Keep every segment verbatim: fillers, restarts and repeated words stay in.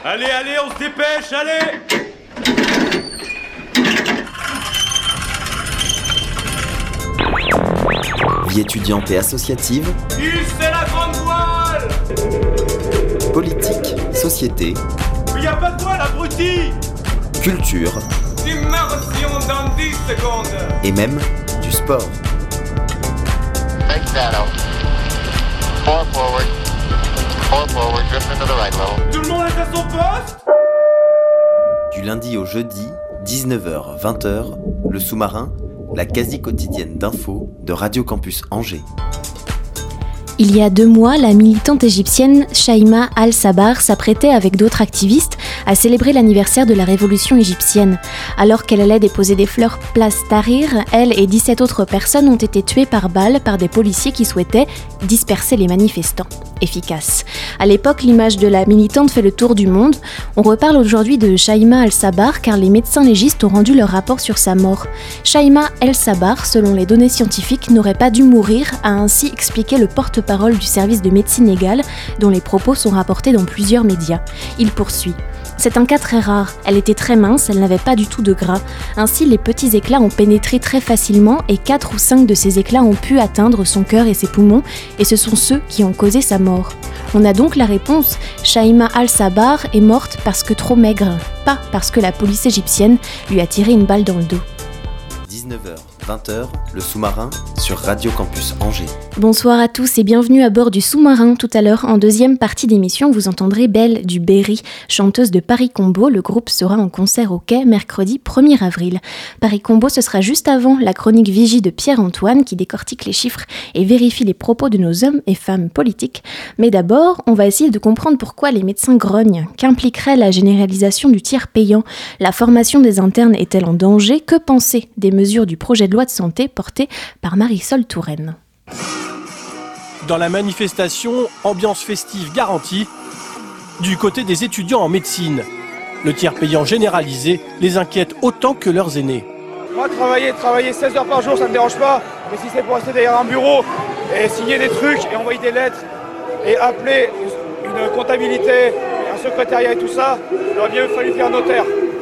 Allez, allez, on se dépêche, allez! Vie étudiante et associative. Hissez la grande voile! Politique, société. Mais y a pas de voile, abruti! Culture. Immersion dans dix secondes! Et même du sport. Make shadow. Four forward. Four forward, drift into the right level. Tout le monde est à son poste? Du lundi au jeudi, dix-neuf heures vingt heures, le sous-marin, la quasi-quotidienne d'infos de Radio Campus Angers. Il y a deux mois, la militante égyptienne Shaima Al-Sabar s'apprêtait avec d'autres activistes à célébrer l'anniversaire de la révolution égyptienne. Alors qu'elle allait déposer des fleurs place Tahrir, elle et dix-sept autres personnes ont été tuées par balles par des policiers qui souhaitaient disperser les manifestants. Efficace. À l'époque, l'image de la militante fait le tour du monde. On reparle aujourd'hui de Shaima Al-Sabar car les médecins légistes ont rendu leur rapport sur sa mort. Shaima Al-Sabar, selon les données scientifiques, n'aurait pas dû mourir, a ainsi expliqué le porte-parole du service de médecine légale, dont les propos sont rapportés dans plusieurs médias. Il poursuit. C'est un cas très rare. Elle était très mince, elle n'avait pas du tout de gras. Ainsi, les petits éclats ont pénétré très facilement et quatre ou cinq de ces éclats ont pu atteindre son cœur et ses poumons, et ce sont ceux qui ont causé sa mort. On a donc la réponse, Shaima Al-Sabar est morte parce que trop maigre, pas parce que la police égyptienne lui a tiré une balle dans le dos. dix-neuf heures vingt heures, le sous-marin sur Radio Campus Angers. Bonsoir à tous et bienvenue à bord du sous-marin. Tout à l'heure, en deuxième partie d'émission, vous entendrez Belle du Berry, chanteuse de Paris Combo. Le groupe sera en concert au Quai mercredi premier avril. Paris Combo, ce sera juste avant la chronique Vigie de Pierre-Antoine qui décortique les chiffres et vérifie les propos de nos hommes et femmes politiques. Mais d'abord, on va essayer de comprendre pourquoi les médecins grognent. Qu'impliquerait la généralisation du tiers payant? La formation des internes est-elle en danger? Que penser des mesures du projet de loi de santé portée par Marisol Touraine? Dans la manifestation, ambiance festive garantie du côté des étudiants en médecine. Le tiers payant généralisé les inquiète autant que leurs aînés. Moi, travailler, travailler seize heures par jour, ça ne me dérange pas. Mais si c'est pour rester derrière un bureau et signer des trucs et envoyer des lettres et appeler une comptabilité, un secrétariat et tout ça, il aurait bien fallu faire notaire.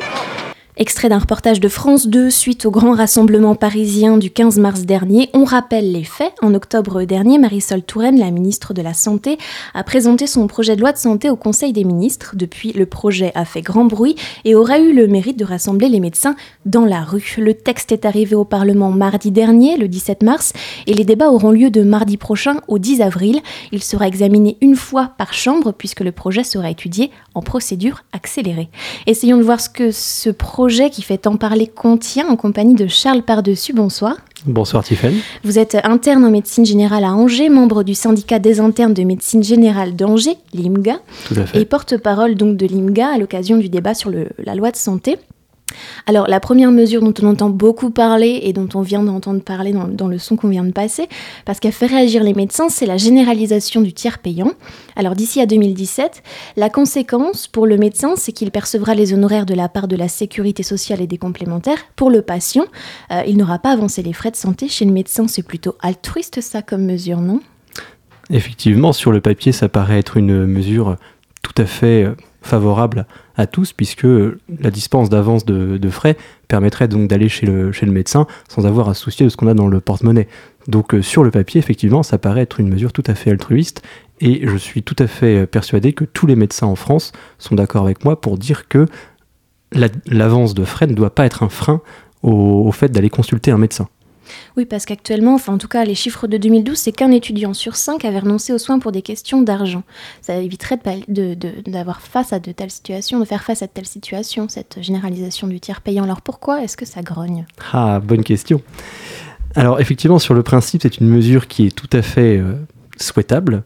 Extrait d'un reportage de France deux suite au grand rassemblement parisien du quinze mars dernier. On rappelle les faits. En octobre dernier, Marisol Touraine, la ministre de la Santé, a présenté son projet de loi de santé au Conseil des ministres. Depuis, le projet a fait grand bruit et aurait eu le mérite de rassembler les médecins dans la rue. Le texte est arrivé au Parlement mardi dernier, le dix-sept mars, et les débats auront lieu de mardi prochain au dix avril. Il sera examiné une fois par chambre puisque le projet sera étudié en procédure accélérée. Essayons de voir ce que ce projet projet qui fait tant parler contient en compagnie de Charles Pardessus. Bonsoir. Bonsoir Tiffany. Vous êtes interne en médecine générale à Angers, membre du syndicat des internes de médecine générale d'Angers, l'I M G A. Tout à fait. Et porte-parole donc de l'I M G A à l'occasion du débat sur le, la loi de santé. Alors, la première mesure dont on entend beaucoup parler et dont on vient d'entendre parler dans, dans le son qu'on vient de passer, parce qu'elle fait réagir les médecins, c'est la généralisation du tiers payant. Alors, d'ici à deux mille dix-sept, la conséquence pour le médecin, c'est qu'il percevra les honoraires de la part de la sécurité sociale et des complémentaires. Pour le patient, euh, il n'aura pas avancé les frais de santé. Chez le médecin, c'est plutôt altruiste, ça, comme mesure, non ? Effectivement, sur le papier, ça paraît être une mesure tout à fait favorable à tous, puisque la dispense d'avance de, de frais permettrait donc d'aller chez le, chez le médecin sans avoir à se soucier de ce qu'on a dans le porte-monnaie. Donc euh, sur le papier, effectivement, ça paraît être une mesure tout à fait altruiste, et je suis tout à fait persuadé que tous les médecins en France sont d'accord avec moi pour dire que la, l'avance de frais ne doit pas être un frein au, au fait d'aller consulter un médecin. Oui, parce qu'actuellement, enfin en tout cas les chiffres de deux mille douze, c'est qu'un étudiant sur cinq avait renoncé aux soins pour des questions d'argent. Ça éviterait de, de, de, d'avoir face à de telles situations, de faire face à de telles situations, cette généralisation du tiers payant. Alors pourquoi est-ce que ça grogne ? Ah, bonne question. Alors effectivement, sur le principe, c'est une mesure qui est tout à fait euh, souhaitable.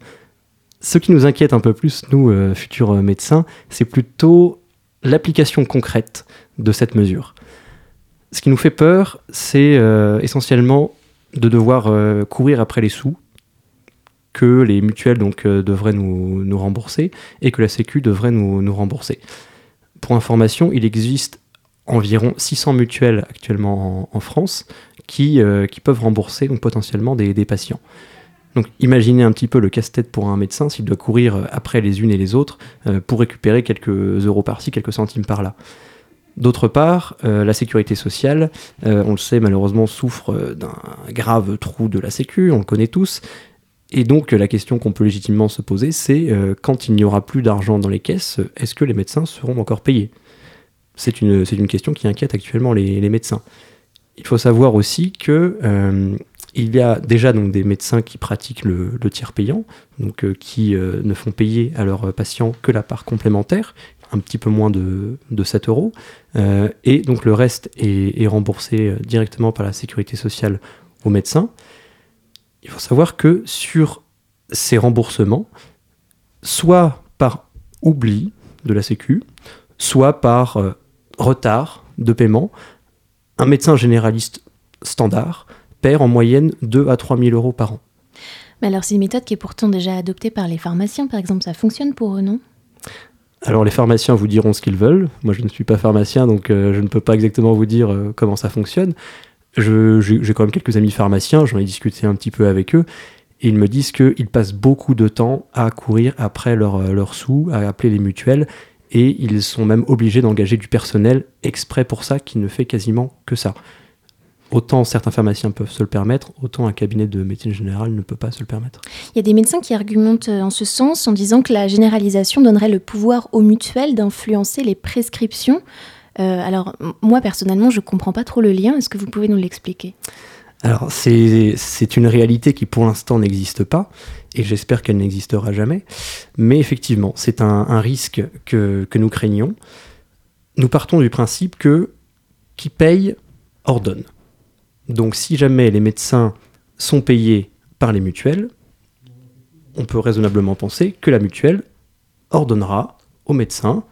Ce qui nous inquiète un peu plus, nous, euh, futurs médecins, c'est plutôt l'application concrète de cette mesure. Ce qui nous fait peur, c'est euh, essentiellement de devoir euh, courir après les sous que les mutuelles donc, euh, devraient nous, nous rembourser et que la Sécu devrait nous, nous rembourser. Pour information, il existe environ six cents mutuelles actuellement en, en France qui, euh, qui peuvent rembourser donc, potentiellement des, des patients. Donc imaginez un petit peu le casse-tête pour un médecin s'il doit courir après les unes et les autres euh, pour récupérer quelques euros par-ci, quelques centimes par-là. D'autre part, euh, la sécurité sociale, euh, on le sait malheureusement, souffre euh, d'un grave trou de la sécu, on le connaît tous. Et donc la question qu'on peut légitimement se poser, c'est euh, quand il n'y aura plus d'argent dans les caisses, est-ce que les médecins seront encore payés ? C'est une, c'est une question qui inquiète actuellement les, les médecins. Il faut savoir aussi que euh, il y a déjà donc, des médecins qui pratiquent le, le tiers payant, donc euh, qui euh, ne font payer à leurs patients que la part complémentaire, un petit peu moins de, de sept euros, euh, et donc le reste est, est remboursé directement par la sécurité sociale aux médecins. Il faut savoir que sur ces remboursements, soit par oubli de la Sécu, soit par euh, retard de paiement, un médecin généraliste standard perd en moyenne deux à trois mille euros par an. Mais alors c'est une méthode qui est pourtant déjà adoptée par les pharmaciens, par exemple, ça fonctionne pour eux, non ? Alors les pharmaciens vous diront ce qu'ils veulent, moi je ne suis pas pharmacien donc euh, je ne peux pas exactement vous dire euh, comment ça fonctionne. Je, j'ai, j'ai quand même quelques amis pharmaciens, j'en ai discuté un petit peu avec eux, et ils me disent qu'ils passent beaucoup de temps à courir après leurs leur sous, à appeler les mutuelles, et ils sont même obligés d'engager du personnel exprès pour ça, qui ne fait quasiment que ça. Autant certains pharmaciens peuvent se le permettre, autant un cabinet de médecine générale ne peut pas se le permettre. Il y a des médecins qui argumentent en ce sens en disant que la généralisation donnerait le pouvoir aux mutuelles d'influencer les prescriptions. Euh, alors, moi, personnellement, je ne comprends pas trop le lien. Est-ce que vous pouvez nous l'expliquer ? Alors, c'est, c'est une réalité qui, pour l'instant, n'existe pas, et j'espère qu'elle n'existera jamais. Mais effectivement, c'est un, un risque que, que nous craignons. Nous partons du principe que qui paye ordonne. Donc, si jamais les médecins sont payés par les mutuelles, on peut raisonnablement penser que la mutuelle ordonnera aux médecins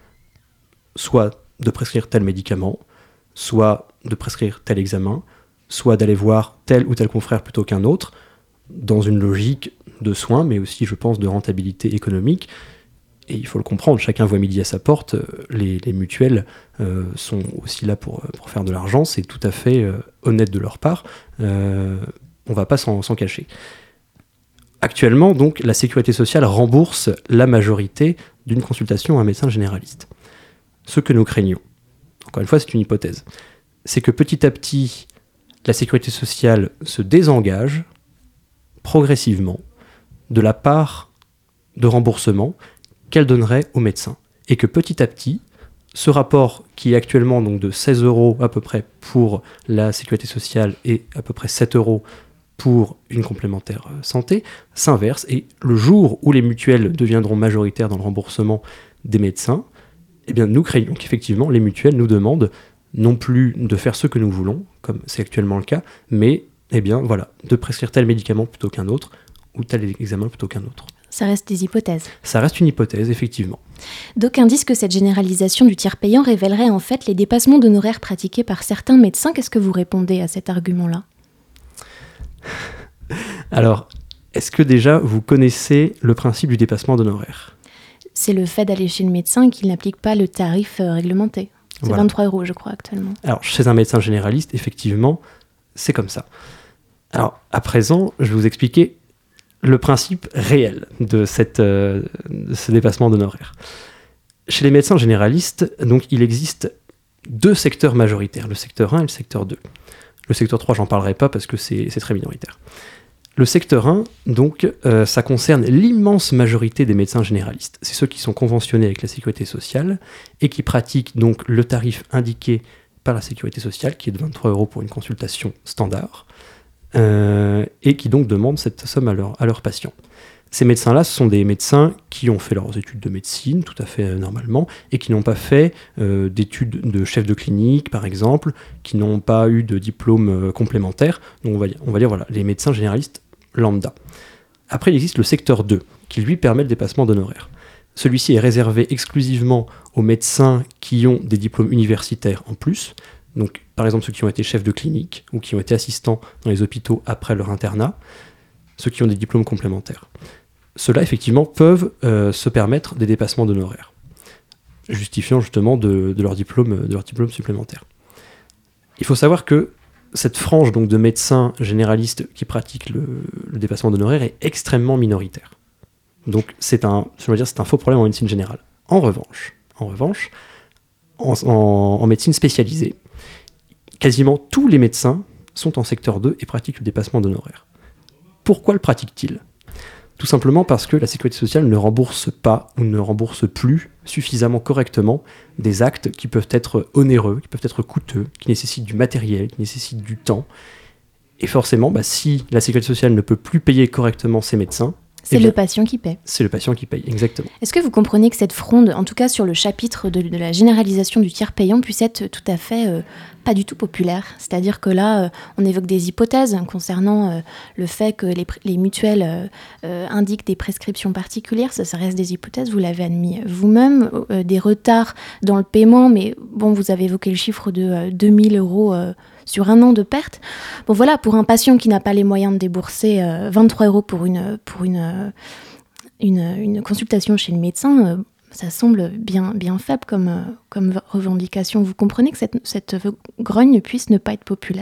soit de prescrire tel médicament, soit de prescrire tel examen, soit d'aller voir tel ou tel confrère plutôt qu'un autre, dans une logique de soins, mais aussi, je pense, de rentabilité économique. Et il faut le comprendre, chacun voit midi à sa porte, les, les mutuelles euh, sont aussi là pour, pour faire de l'argent, c'est tout à fait euh, honnête de leur part, euh, on ne va pas s'en, s'en cacher. Actuellement, donc, la sécurité sociale rembourse la majorité d'une consultation à un médecin généraliste. Ce que nous craignons, encore une fois c'est une hypothèse, c'est que petit à petit, la sécurité sociale se désengage progressivement de la part de remboursement qu'elle donnerait aux médecins. Et que petit à petit, ce rapport qui est actuellement donc de seize euros à peu près pour la sécurité sociale et à peu près sept euros pour une complémentaire santé, s'inverse. Et le jour où les mutuelles deviendront majoritaires dans le remboursement des médecins, eh bien nous craignons qu'effectivement les mutuelles nous demandent non plus de faire ce que nous voulons, comme c'est actuellement le cas, mais eh bien, voilà, de prescrire tel médicament plutôt qu'un autre, ou tel examen plutôt qu'un autre. Ça reste des hypothèses. Ça reste une hypothèse, effectivement. D'aucuns disent que cette généralisation du tiers payant révélerait en fait les dépassements d'honoraires pratiqués par certains médecins. Qu'est-ce que vous répondez à cet argument-là ? Alors, est-ce que déjà vous connaissez le principe du dépassement d'honoraires ? C'est le fait d'aller chez le médecin et qu'il n'applique pas le tarif réglementé. C'est voilà. vingt-trois euros, je crois, actuellement. Alors, chez un médecin généraliste, effectivement, c'est comme ça. Alors, à présent, je vais vous expliquer le principe réel de, cette, euh, de ce dépassement d'honoraires. Chez les médecins généralistes, donc, il existe deux secteurs majoritaires, le secteur un et le secteur deux. Le secteur trois, j'en parlerai pas parce que c'est, c'est très minoritaire. Le secteur un, donc, euh, ça concerne l'immense majorité des médecins généralistes. C'est ceux qui sont conventionnés avec la sécurité sociale et qui pratiquent donc le tarif indiqué par la sécurité sociale, qui est de vingt-trois euros pour une consultation standard, euh, et qui donc demandent cette somme à, leur, à leurs patients. Ces médecins-là, ce sont des médecins qui ont fait leurs études de médecine, tout à fait euh, normalement, et qui n'ont pas fait euh, d'études de chef de clinique, par exemple, qui n'ont pas eu de diplôme euh, complémentaire. Donc on va, on va dire, voilà, les médecins généralistes lambda. Après, il existe le secteur deux, qui lui permet le dépassement d'honoraires. Celui-ci est réservé exclusivement aux médecins qui ont des diplômes universitaires en plus, donc par exemple ceux qui ont été chefs de clinique ou qui ont été assistants dans les hôpitaux après leur internat, ceux qui ont des diplômes complémentaires. Ceux-là, effectivement, peuvent euh, se permettre des dépassements d'honoraires, justifiant justement de, de leur diplôme, de leur diplôme supplémentaire. Il faut savoir que cette frange donc, de médecins généralistes qui pratiquent le, le dépassement d'honoraires est extrêmement minoritaire. Donc c'est un, je veux dire, c'est un faux problème en médecine générale. En revanche, en, revanche en, en, en médecine spécialisée, quasiment tous les médecins sont en secteur deux et pratiquent le dépassement d'honoraires. Pourquoi le pratiquent-ils ? Tout simplement parce que la sécurité sociale ne rembourse pas ou ne rembourse plus suffisamment correctement des actes qui peuvent être onéreux, qui peuvent être coûteux, qui nécessitent du matériel, qui nécessitent du temps. Et forcément, bah, si la sécurité sociale ne peut plus payer correctement ses médecins, c'est eh bien, le patient qui paie. C'est le patient qui paye, exactement. Est-ce que vous comprenez que cette fronde, en tout cas sur le chapitre de, de la généralisation du tiers payant, puisse être tout à fait euh, pas du tout populaire ? C'est-à-dire que là, euh, on évoque des hypothèses concernant euh, le fait que les, les mutuelles euh, euh, indiquent des prescriptions particulières. Ça, ça reste des hypothèses, vous l'avez admis vous-même. Euh, des retards dans le paiement, mais bon, vous avez évoqué le chiffre de euh, deux mille euros euh, sur un an de perte. Bon voilà, pour un patient qui n'a pas les moyens de débourser euh, vingt-trois euros pour une, pour une, euh, une, une consultation chez le médecin, euh, ça semble bien, bien faible comme, euh, comme revendication. Vous comprenez que cette, cette grogne puisse ne pas être populaire ?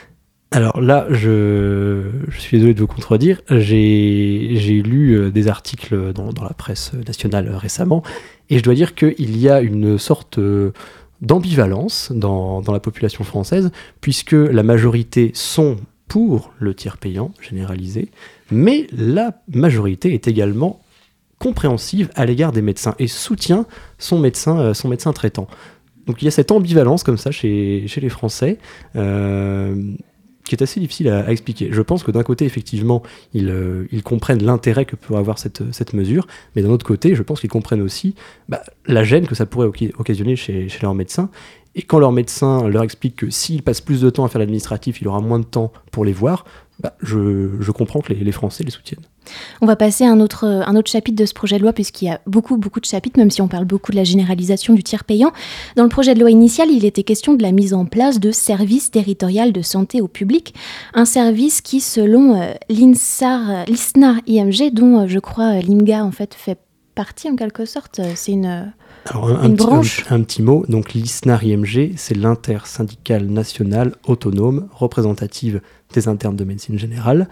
Alors là, je, je suis désolé de vous contredire. J'ai, j'ai lu des articles dans, dans la presse nationale récemment, et je dois dire qu'il y a une sorte d'ambivalence dans, dans la population française, puisque la majorité sont pour le tiers payant généralisé, mais la majorité est également compréhensive à l'égard des médecins et soutient son médecin, son médecin traitant. Donc il y a cette ambivalence comme ça chez, chez les Français, euh, qui est assez difficile à, à expliquer. Je pense que d'un côté, effectivement, ils, euh, ils comprennent l'intérêt que peut avoir cette, cette mesure, mais d'un autre côté, je pense qu'ils comprennent aussi bah, la gêne que ça pourrait occasionner chez, chez leurs médecins. Et quand leur médecin leur explique que s'il passe plus de temps à faire l'administratif, il aura moins de temps pour les voir, bah, je, je comprends que les, les Français les soutiennent. On va passer à un autre, un autre chapitre de ce projet de loi, puisqu'il y a beaucoup, beaucoup de chapitres, même si on parle beaucoup de la généralisation du tiers payant. Dans le projet de loi initial, il était question de la mise en place de services territoriaux de santé au public, un service qui, selon euh, l'INSAR, l'I S N A R I M G, dont euh, je crois euh, l'I M G A en fait, fait partie en quelque sorte, c'est une, Alors, un, une un branche. Petit, un, un petit mot, donc l'I S N A R I M G, c'est l'intersyndicale nationale autonome représentative des internes de médecine générale,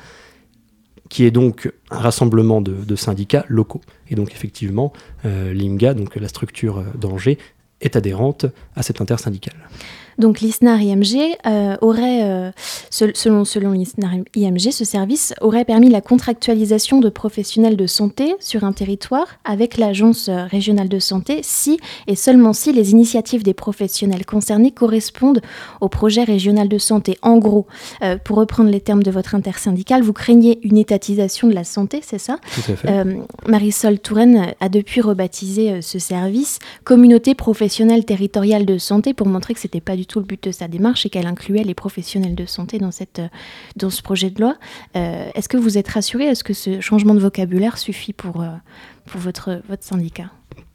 qui est donc un rassemblement de, de syndicats locaux. Et donc effectivement, euh, l'I M G A, donc la structure d'Angers, est adhérente à cette intersyndicale. Donc l'I S N A R I M G euh, aurait, euh, selon, selon l'I S N A R I M G, ce service aurait permis la contractualisation de professionnels de santé sur un territoire avec l'agence régionale de santé si et seulement si les initiatives des professionnels concernés correspondent au projet régional de santé. En gros, euh, pour reprendre les termes de votre intersyndicale, vous craignez une étatisation de la santé, c'est ça ? Tout à fait. Euh, Marisol Touraine a depuis rebaptisé euh, ce service Communauté professionnelle territoriale de santé pour montrer que c'était pas du tout le but de sa démarche et qu'elle incluait les professionnels de santé dans, cette, dans ce projet de loi. Euh, est-ce que vous êtes rassuré ? Est-ce que ce changement de vocabulaire suffit pour, euh, pour votre, votre syndicat ?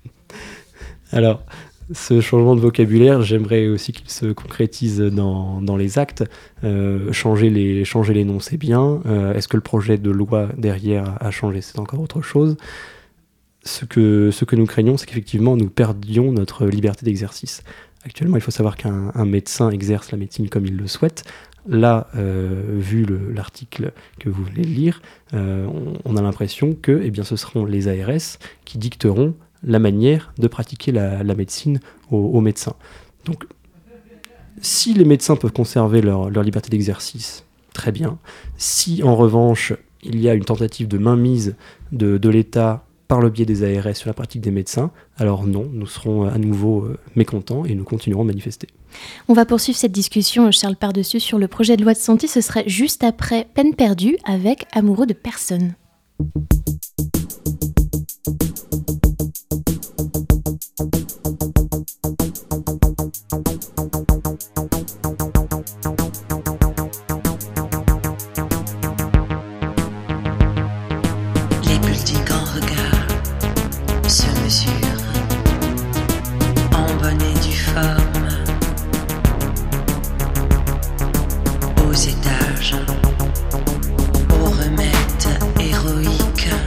Alors, ce changement de vocabulaire, j'aimerais aussi qu'il se concrétise dans, dans les actes. Euh, changer, les, changer les noms, c'est bien. Euh, est-ce que le projet de loi derrière a changé ? C'est encore autre chose. Ce que, ce que nous craignons, c'est qu'effectivement, nous perdions notre liberté d'exercice. Actuellement, il faut savoir qu'un un médecin exerce la médecine comme il le souhaite. Là, euh, vu le, l'article que vous venez de lire, euh, on, on a l'impression que eh bien, ce seront les A R S qui dicteront la manière de pratiquer la, la médecine aux, aux médecins. Donc, si les médecins peuvent conserver leur, leur liberté d'exercice, très bien. Si, en revanche, il y a une tentative de mainmise de, de l'État par le biais des A R S sur la pratique des médecins, alors non, nous serons à nouveau euh, mécontents et nous continuerons de manifester. On va poursuivre cette discussion, Charles Pardessus, sur le projet de loi de santé. Ce serait juste après Peine perdue avec Amoureux de personne. Aux étages, aux remèdes héroïques.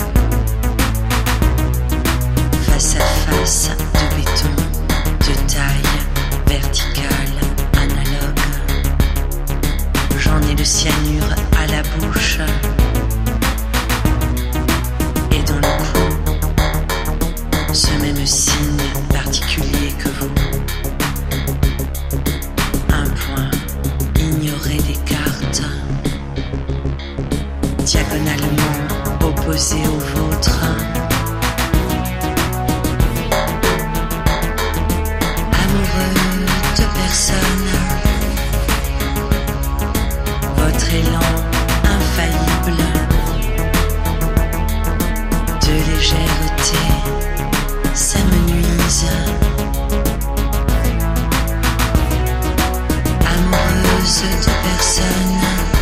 ce même signe particulier que vous. Un point ignoré des cartes, diagonalement opposé au vôtre. Amoureux de personne, votre élan infaillible de légèreté s'amenuise. Amoureuse de personne,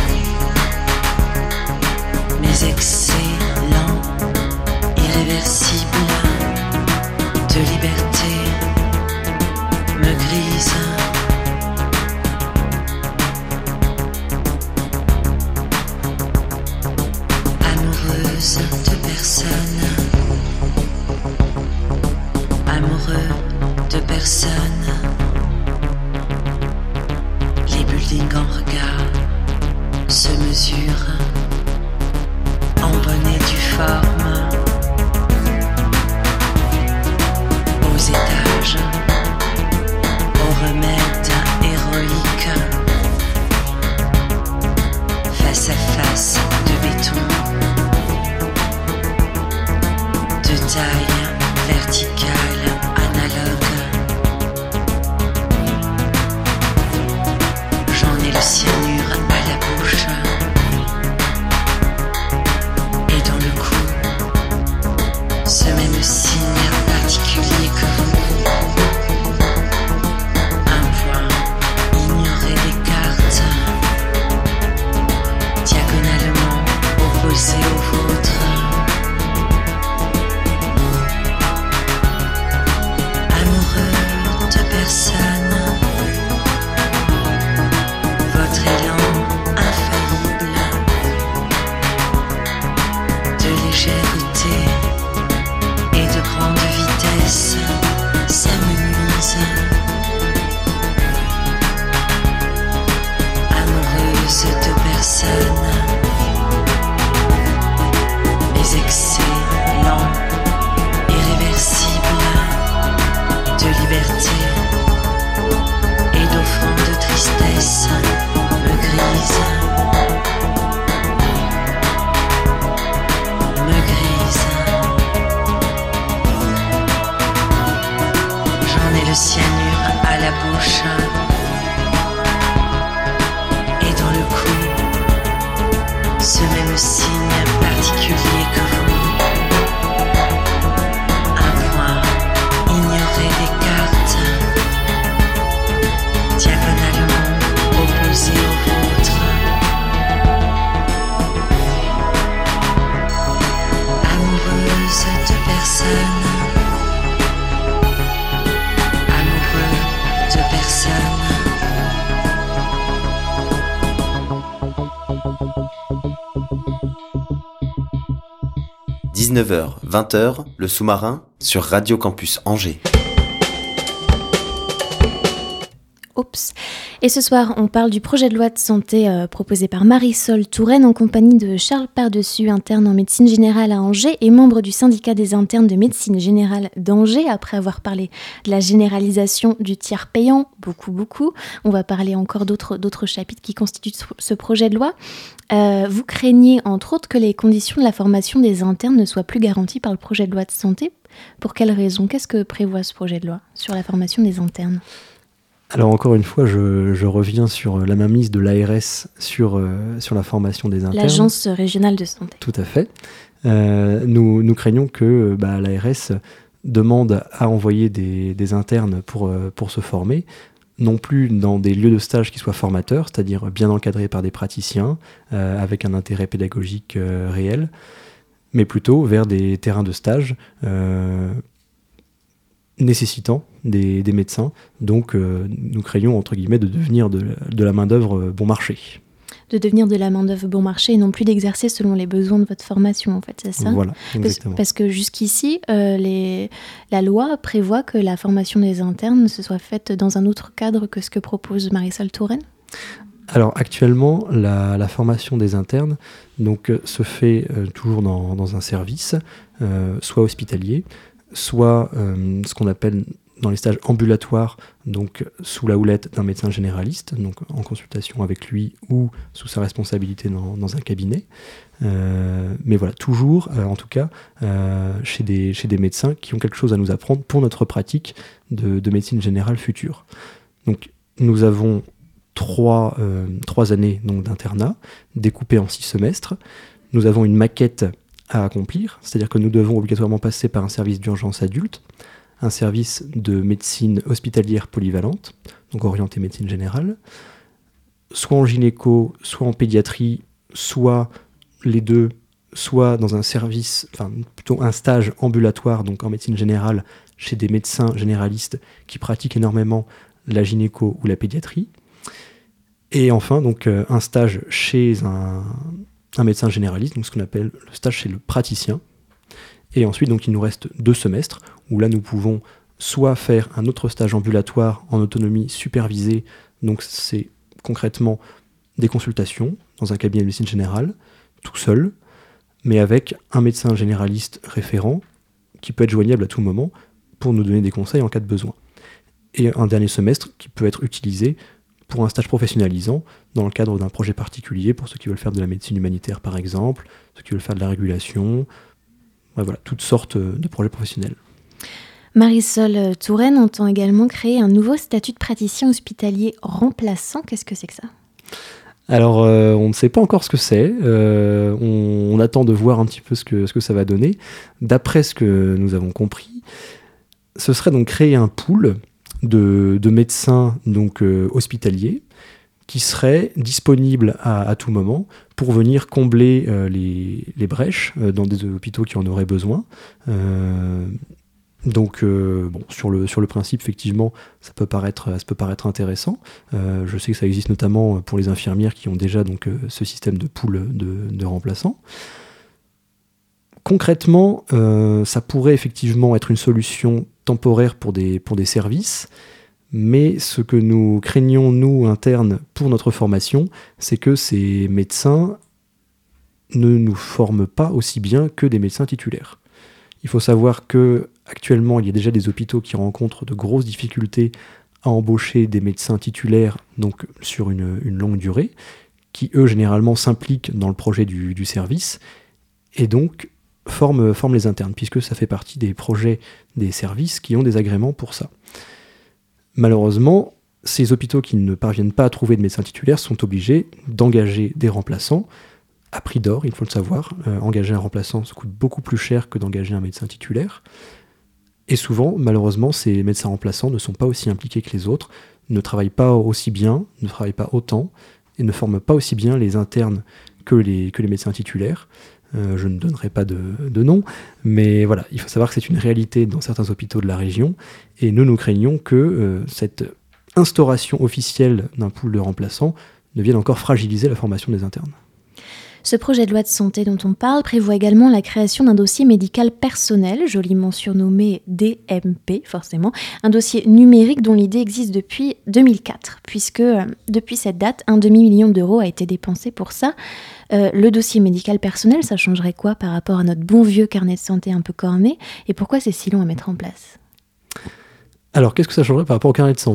mes excès lents, irréversibles de liberté me grisent. Amoureuse de personne, amoureux de personne, les buildings en regard se mesurent en bonne et due forme aux étages, aux remèdes héroïques, face à face de béton, de taille verticale analogue. J'en ai le cyanure à la bouche et dans le cou, ce même signe particulier que vous. Un point ignoré des cartes, diagonalement opposé au vôtre. Amoureux de personne, votre élan infaillible de légèreté et de grande vitesse s'amenuise. Amoureuse de personne, mes excès lents, irréversibles de liberté et d'offrande de tristesse me grise, me grise. J'en ai le cyanure à la bouche et dans le cou, ce même signe particulier que vous. Un point ignoré des cartes, diagonalement opposé au vôtre. Amoureuse de personne, amoureux de personne. dix-neuf heures vingt heures, le sous-marin sur Radio Campus Angers. Oups. Et ce soir, on parle du projet de loi de santé euh, proposé par Marisol Touraine en compagnie de Charles Pardessus, interne en médecine générale à Angers et membre du syndicat des internes de médecine générale d'Angers. Après avoir parlé de la généralisation du tiers payant, beaucoup, beaucoup, on va parler encore d'autres, d'autres chapitres qui constituent ce projet de loi. Euh, vous craignez, entre autres, que les conditions de la formation des internes ne soient plus garanties par le projet de loi de santé. Pour quelles raisons ? Qu'est-ce que prévoit ce projet de loi sur la formation des internes ? Alors encore une fois, je, je reviens sur la mainmise de l'A R S sur, euh, sur la formation des internes. L'Agence régionale de santé. Tout à fait. Euh, nous, nous craignons que bah, l'A R S demande à envoyer des, des internes pour, euh, pour se former, non plus dans des lieux de stage qui soient formateurs, c'est-à-dire bien encadrés par des praticiens, euh, avec un intérêt pédagogique euh, réel, mais plutôt vers des terrains de stage euh, nécessitant des, des médecins. Donc euh, nous craignons, entre guillemets, de devenir de, de la main-d'œuvre bon marché. De devenir de la main-d'œuvre bon marché et non plus d'exercer selon les besoins de votre formation, en fait, c'est ça ? Voilà, exactement. Parce, parce que jusqu'ici, euh, les, la loi prévoit que la formation des internes se soit faite dans un autre cadre que ce que propose Marisol Touraine ? Alors actuellement, la, la formation des internes donc, euh, se fait euh, toujours dans, dans un service, euh, soit hospitalier, soit euh, ce qu'on appelle dans les stages ambulatoires, donc sous la houlette d'un médecin généraliste, donc en consultation avec lui ou sous sa responsabilité dans, dans un cabinet. Euh, mais voilà, toujours, euh, en tout cas, euh, chez, des, chez des médecins qui ont quelque chose à nous apprendre pour notre pratique de, de médecine générale future. Donc, nous avons trois, euh, trois années donc, d'internat, découpées en six semestres. Nous avons une maquette à accomplir, c'est-à-dire que nous devons obligatoirement passer par un service d'urgence adulte, un service de médecine hospitalière polyvalente, donc orienté médecine générale, soit en gynéco, soit en pédiatrie, soit les deux, soit dans un service, enfin plutôt un stage ambulatoire, donc en médecine générale, chez des médecins généralistes qui pratiquent énormément la gynéco ou la pédiatrie. Et enfin, donc euh, un stage chez un, un médecin généraliste, donc ce qu'on appelle le stage chez le praticien. Et ensuite, donc, il nous reste deux semestres où là, nous pouvons soit faire un autre stage ambulatoire en autonomie supervisée, donc c'est concrètement des consultations dans un cabinet de médecine générale, tout seul, mais avec un médecin généraliste référent qui peut être joignable à tout moment pour nous donner des conseils en cas de besoin. Et un dernier semestre qui peut être utilisé pour un stage professionnalisant dans le cadre d'un projet particulier, pour ceux qui veulent faire de la médecine humanitaire par exemple, ceux qui veulent faire de la régulation, ouais, voilà, toutes sortes de projets professionnels. Marisol Touraine entend également créer un nouveau statut de praticien hospitalier remplaçant. Qu'est-ce que c'est que ça ? Alors, euh, on ne sait pas encore ce que c'est. Euh, on, on attend de voir un petit peu ce que, ce que ça va donner. D'après ce que nous avons compris, ce serait donc créer un pool de, de médecins donc, euh, hospitaliers qui seraient disponibles à, à tout moment pour venir combler euh, les, les brèches euh, dans des hôpitaux qui en auraient besoin. Euh, Donc, euh, bon, sur le, sur le principe, effectivement, ça peut paraître, ça peut paraître intéressant. Euh, je sais que ça existe notamment pour les infirmières qui ont déjà donc, euh, ce système de pool de, de remplaçants. Concrètement, euh, ça pourrait effectivement être une solution temporaire pour des, pour des services, mais ce que nous craignons, nous, internes, pour notre formation, c'est que ces médecins ne nous forment pas aussi bien que des médecins titulaires. Il faut savoir que actuellement, il y a déjà des hôpitaux qui rencontrent de grosses difficultés à embaucher des médecins titulaires donc sur une, une longue durée, qui eux généralement s'impliquent dans le projet du, du service et donc forment, forment les internes, puisque ça fait partie des projets des services qui ont des agréments pour ça. Malheureusement, ces hôpitaux qui ne parviennent pas à trouver de médecins titulaires sont obligés d'engager des remplaçants à prix d'or, il faut le savoir. Euh, engager un remplaçant, ça coûte beaucoup plus cher que d'engager un médecin titulaire. Et souvent, malheureusement, ces médecins remplaçants ne sont pas aussi impliqués que les autres, ne travaillent pas aussi bien, ne travaillent pas autant, et ne forment pas aussi bien les internes que les, que les médecins titulaires. Euh, je ne donnerai pas de, de nom, mais voilà, il faut savoir que c'est une réalité dans certains hôpitaux de la région, et nous, nous craignons que euh, cette instauration officielle d'un pool de remplaçants ne vienne encore fragiliser la formation des internes. Ce projet de loi de santé dont on parle prévoit également la création d'un dossier médical personnel, joliment surnommé D M P, forcément, un dossier numérique dont l'idée existe depuis deux mille quatre, puisque euh, depuis cette date, un demi-million d'euros a été dépensé pour ça. Euh, le dossier médical personnel, ça changerait quoi par rapport à notre bon vieux carnet de santé un peu corné, et pourquoi c'est si long à mettre en place ? Alors, qu'est-ce que ça changerait par rapport au carnet de santé ?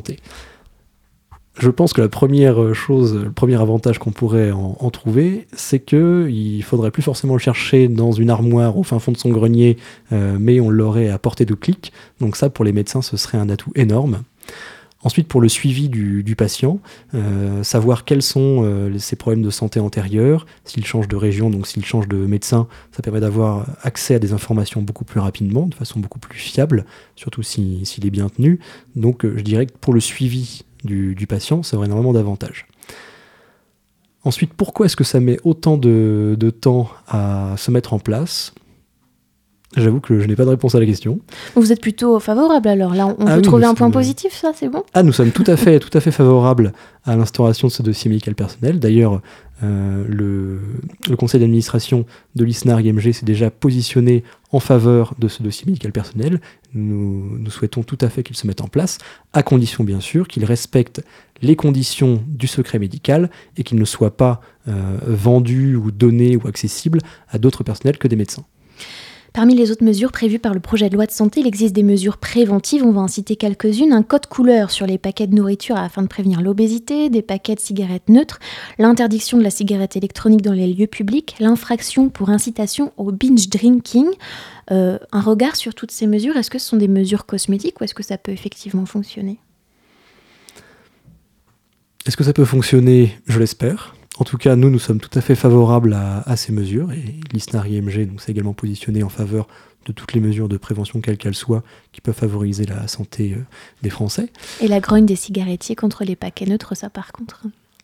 Je pense que la première chose, le premier avantage qu'on pourrait en, en trouver, c'est qu'il ne faudrait plus forcément le chercher dans une armoire au fin fond de son grenier, euh, mais on l'aurait à portée de clic. Donc ça, pour les médecins, ce serait un atout énorme. Ensuite, pour le suivi du, du patient, euh, savoir quels sont euh, ses problèmes de santé antérieurs, s'il change de région, donc s'il change de médecin, ça permet d'avoir accès à des informations beaucoup plus rapidement, de façon beaucoup plus fiable, surtout si, s'il est bien tenu. Donc euh, je dirais que pour le suivi Du, du patient, ça aurait énormément d'avantages. Ensuite, pourquoi est-ce que ça met autant de, de temps à se mettre en place ? J'avoue que je n'ai pas de réponse à la question. Vous êtes plutôt favorable alors, là on ah peut oui, trouver un point sommes... positif, ça c'est bon ? Ah, nous sommes tout à fait, tout à fait favorables à l'instauration de ce dossier médical personnel. D'ailleurs, euh, le, le conseil d'administration de l'I S N A R I M G s'est déjà positionné en faveur de ce dossier médical personnel. Nous, nous souhaitons tout à fait qu'il se mette en place, à condition bien sûr qu'il respecte les conditions du secret médical et qu'il ne soit pas euh, vendu ou donné ou accessible à d'autres personnels que des médecins. Parmi les autres mesures prévues par le projet de loi de santé, il existe des mesures préventives, on va en citer quelques-unes. Un code couleur sur les paquets de nourriture afin de prévenir l'obésité, des paquets de cigarettes neutres, l'interdiction de la cigarette électronique dans les lieux publics, l'infraction pour incitation au binge drinking. Euh, un regard sur toutes ces mesures, est-ce que ce sont des mesures cosmétiques ou est-ce que ça peut effectivement fonctionner ? Est-ce que ça peut fonctionner ? Je l'espère. En tout cas, nous, nous sommes tout à fait favorables à, à ces mesures et l'I S N A R I M G donc, s'est également positionné en faveur de toutes les mesures de prévention, quelles qu'elles soient, qui peuvent favoriser la santé euh, des Français. Et la grogne des cigarettiers contre les paquets neutres, ça par contre.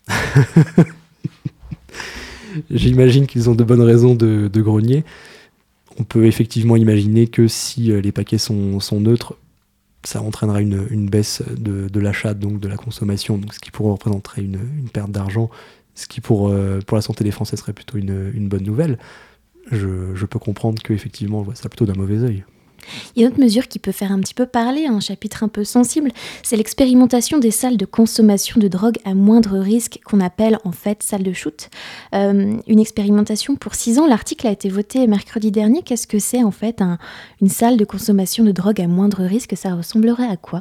J'imagine qu'ils ont de bonnes raisons de, de grogner. On peut effectivement imaginer que si euh, les paquets sont, sont neutres, ça entraînera une, une baisse de, de l'achat, donc de la consommation, donc ce qui pourrait représenter une, une perte d'argent. Ce qui, pour, euh, pour la santé des Français, serait plutôt une, une bonne nouvelle. Je, je peux comprendre qu'effectivement, on voit ça plutôt d'un mauvais œil. Il y a une autre mesure qui peut faire un petit peu parler, un chapitre un peu sensible, c'est l'expérimentation des salles de consommation de drogue à moindre risque, qu'on appelle en fait salles de shoot. Euh, une expérimentation pour six ans, l'article a été voté mercredi dernier. Qu'est-ce que c'est en fait un, une salle de consommation de drogue à moindre risque ? Ça ressemblerait à quoi ?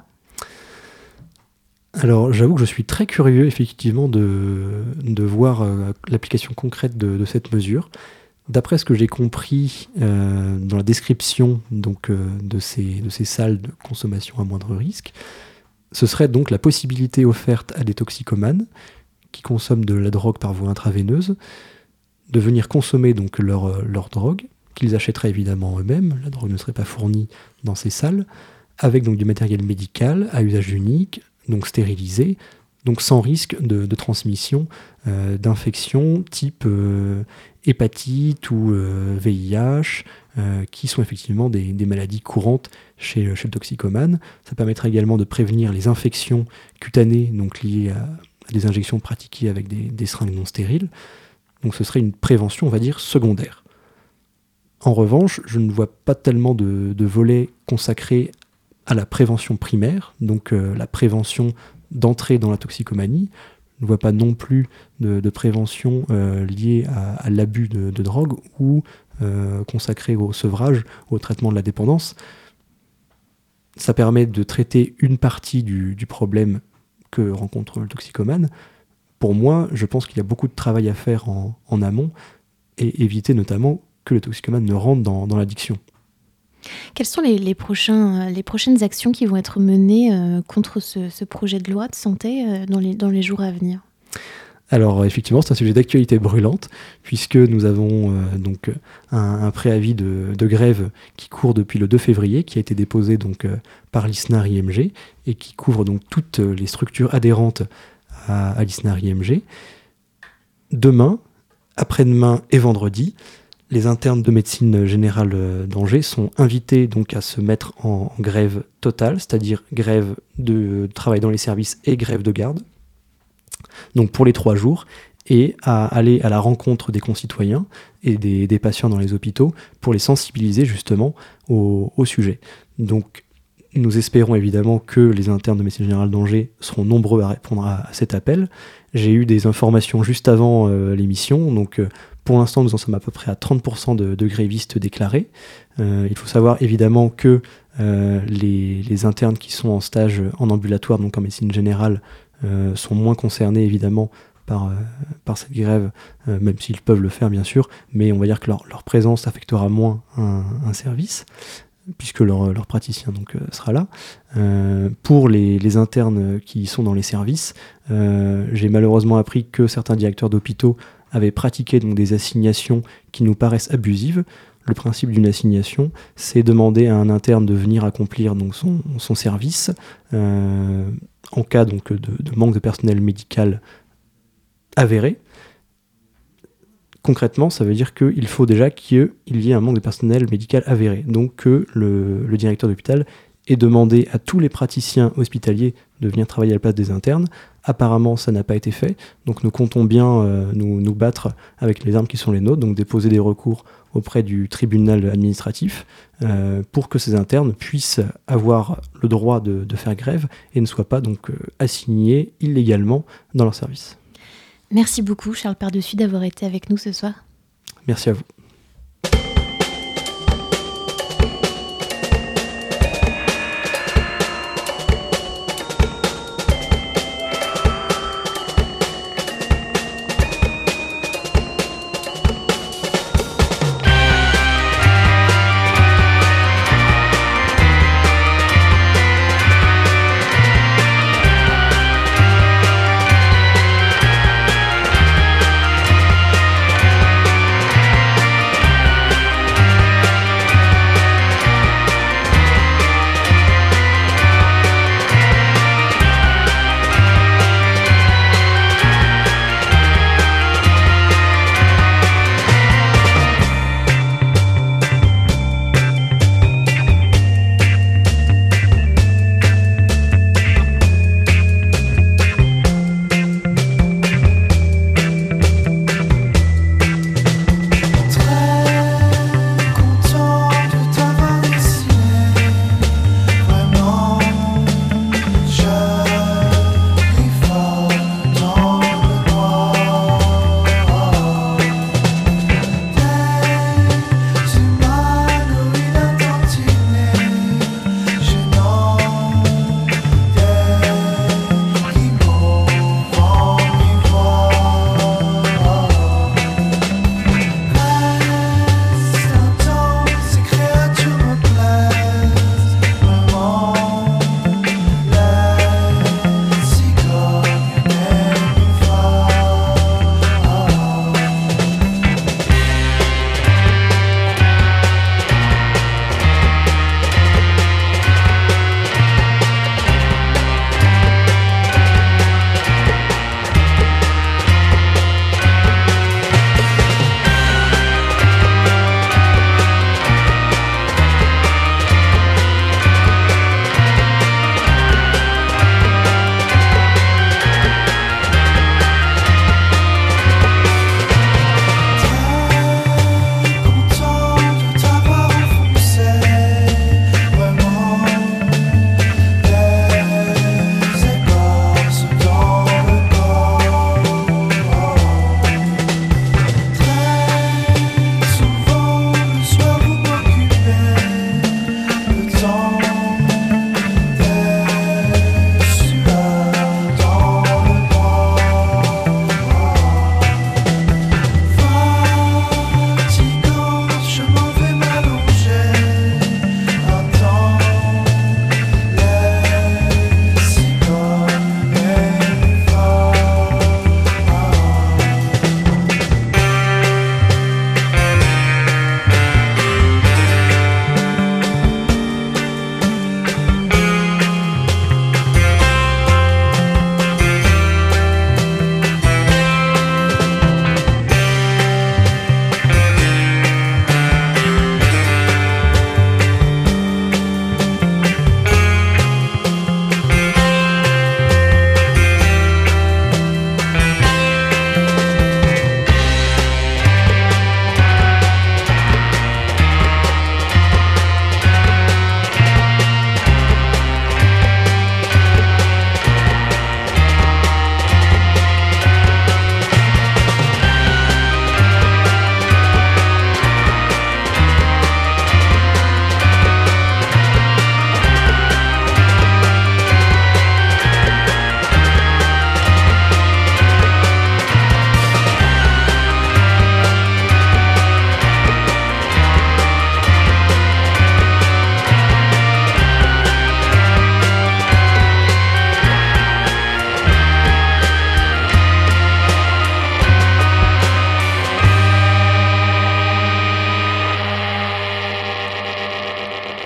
Alors, j'avoue que je suis très curieux, effectivement, de, de voir euh, l'application concrète de, de cette mesure. D'après ce que j'ai compris euh, dans la description donc, euh, de, ces, de ces salles de consommation à moindre risque, ce serait donc la possibilité offerte à des toxicomanes qui consomment de la drogue par voie intraveineuse de venir consommer donc leur, leur drogue, qu'ils achèteraient évidemment eux-mêmes. La drogue ne serait pas fournie dans ces salles, avec donc du matériel médical à usage unique, donc stérilisé, donc sans risque de, de transmission euh, d'infections type euh, hépatite ou euh, V I H, euh, qui sont effectivement des, des maladies courantes chez, chez le toxicomane. Ça permettrait également de prévenir les infections cutanées, donc liées à, à des injections pratiquées avec des, des seringues non stériles. Donc ce serait une prévention, on va dire, secondaire. En revanche, je ne vois pas tellement de, de volets consacrés à la prévention primaire, donc euh, la prévention d'entrée dans la toxicomanie. Je ne vois pas non plus de, de prévention euh, liée à, à l'abus de, de drogue ou euh, consacrée au sevrage, au traitement de la dépendance. Ça permet de traiter une partie du, du problème que rencontre le toxicomane. Pour moi, je pense qu'il y a beaucoup de travail à faire en, en amont et éviter notamment que le toxicomane ne rentre dans, dans l'addiction. Quelles sont les, les, prochains, les prochaines actions qui vont être menées euh, contre ce, ce projet de loi de santé euh, dans, les, dans les jours à venir ? Alors effectivement, c'est un sujet d'actualité brûlante, puisque nous avons euh, donc un, un préavis de, de grève qui court depuis le deux février, qui a été déposé donc, euh, par l'I S N A R I M G, et qui couvre donc toutes les structures adhérentes à, à l'I S N A R I M G. Demain, après-demain et vendredi, les internes de médecine générale d'Angers sont invités donc à se mettre en grève totale, c'est-à-dire grève de travail dans les services et grève de garde, donc pour les trois jours, et à aller à la rencontre des concitoyens et des, des patients dans les hôpitaux pour les sensibiliser justement au, au sujet. Donc nous espérons évidemment que les internes de médecine générale d'Angers seront nombreux à répondre à, à cet appel. J'ai eu des informations juste avant euh, l'émission, donc euh, pour l'instant, nous en sommes à peu près à trente pour cent de, de grévistes déclarés. Euh, il faut savoir évidemment que euh, les, les internes qui sont en stage en ambulatoire, donc en médecine générale, euh, sont moins concernés évidemment par, euh, par cette grève, euh, même s'ils peuvent le faire bien sûr, mais on va dire que leur, leur présence affectera moins un, un service, puisque leur, leur praticien donc, euh, sera là. Euh, pour les, les internes qui sont dans les services, euh, j'ai malheureusement appris que certains directeurs d'hôpitaux avaient pratiqué donc, des assignations qui nous paraissent abusives. Le principe d'une assignation, c'est demander à un interne de venir accomplir donc, son, son service euh, en cas donc, de, de manque de personnel médical avéré. Concrètement, ça veut dire qu'il faut déjà qu'il y ait un manque de personnel médical avéré. Donc que le, le directeur d'hôpital ait demandé à tous les praticiens hospitaliers de venir travailler à la place des internes. Apparemment, ça n'a pas été fait. Donc nous comptons bien euh, nous, nous battre avec les armes qui sont les nôtres, donc déposer des recours auprès du tribunal administratif euh, pour que ces internes puissent avoir le droit de, de faire grève et ne soient pas donc euh, assignés illégalement dans leur service. Merci beaucoup Charles Pardessus d'avoir été avec nous ce soir. Merci à vous.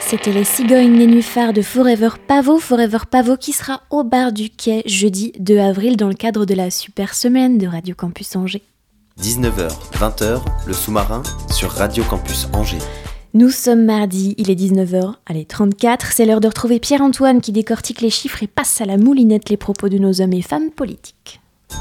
C'était les Cigognes Nénuphars de Forever Pavot, Forever Pavot qui sera au bar du Quai jeudi deux avril dans le cadre de la super semaine de Radio Campus Angers. dix-neuf heures, vingt heures, le sous-marin sur Radio Campus Angers. Nous sommes mardi, il est dix-neuf heures, allez trente-quatre, c'est l'heure de retrouver Pierre-Antoine qui décortique les chiffres et passe à la moulinette les propos de nos hommes et femmes politiques.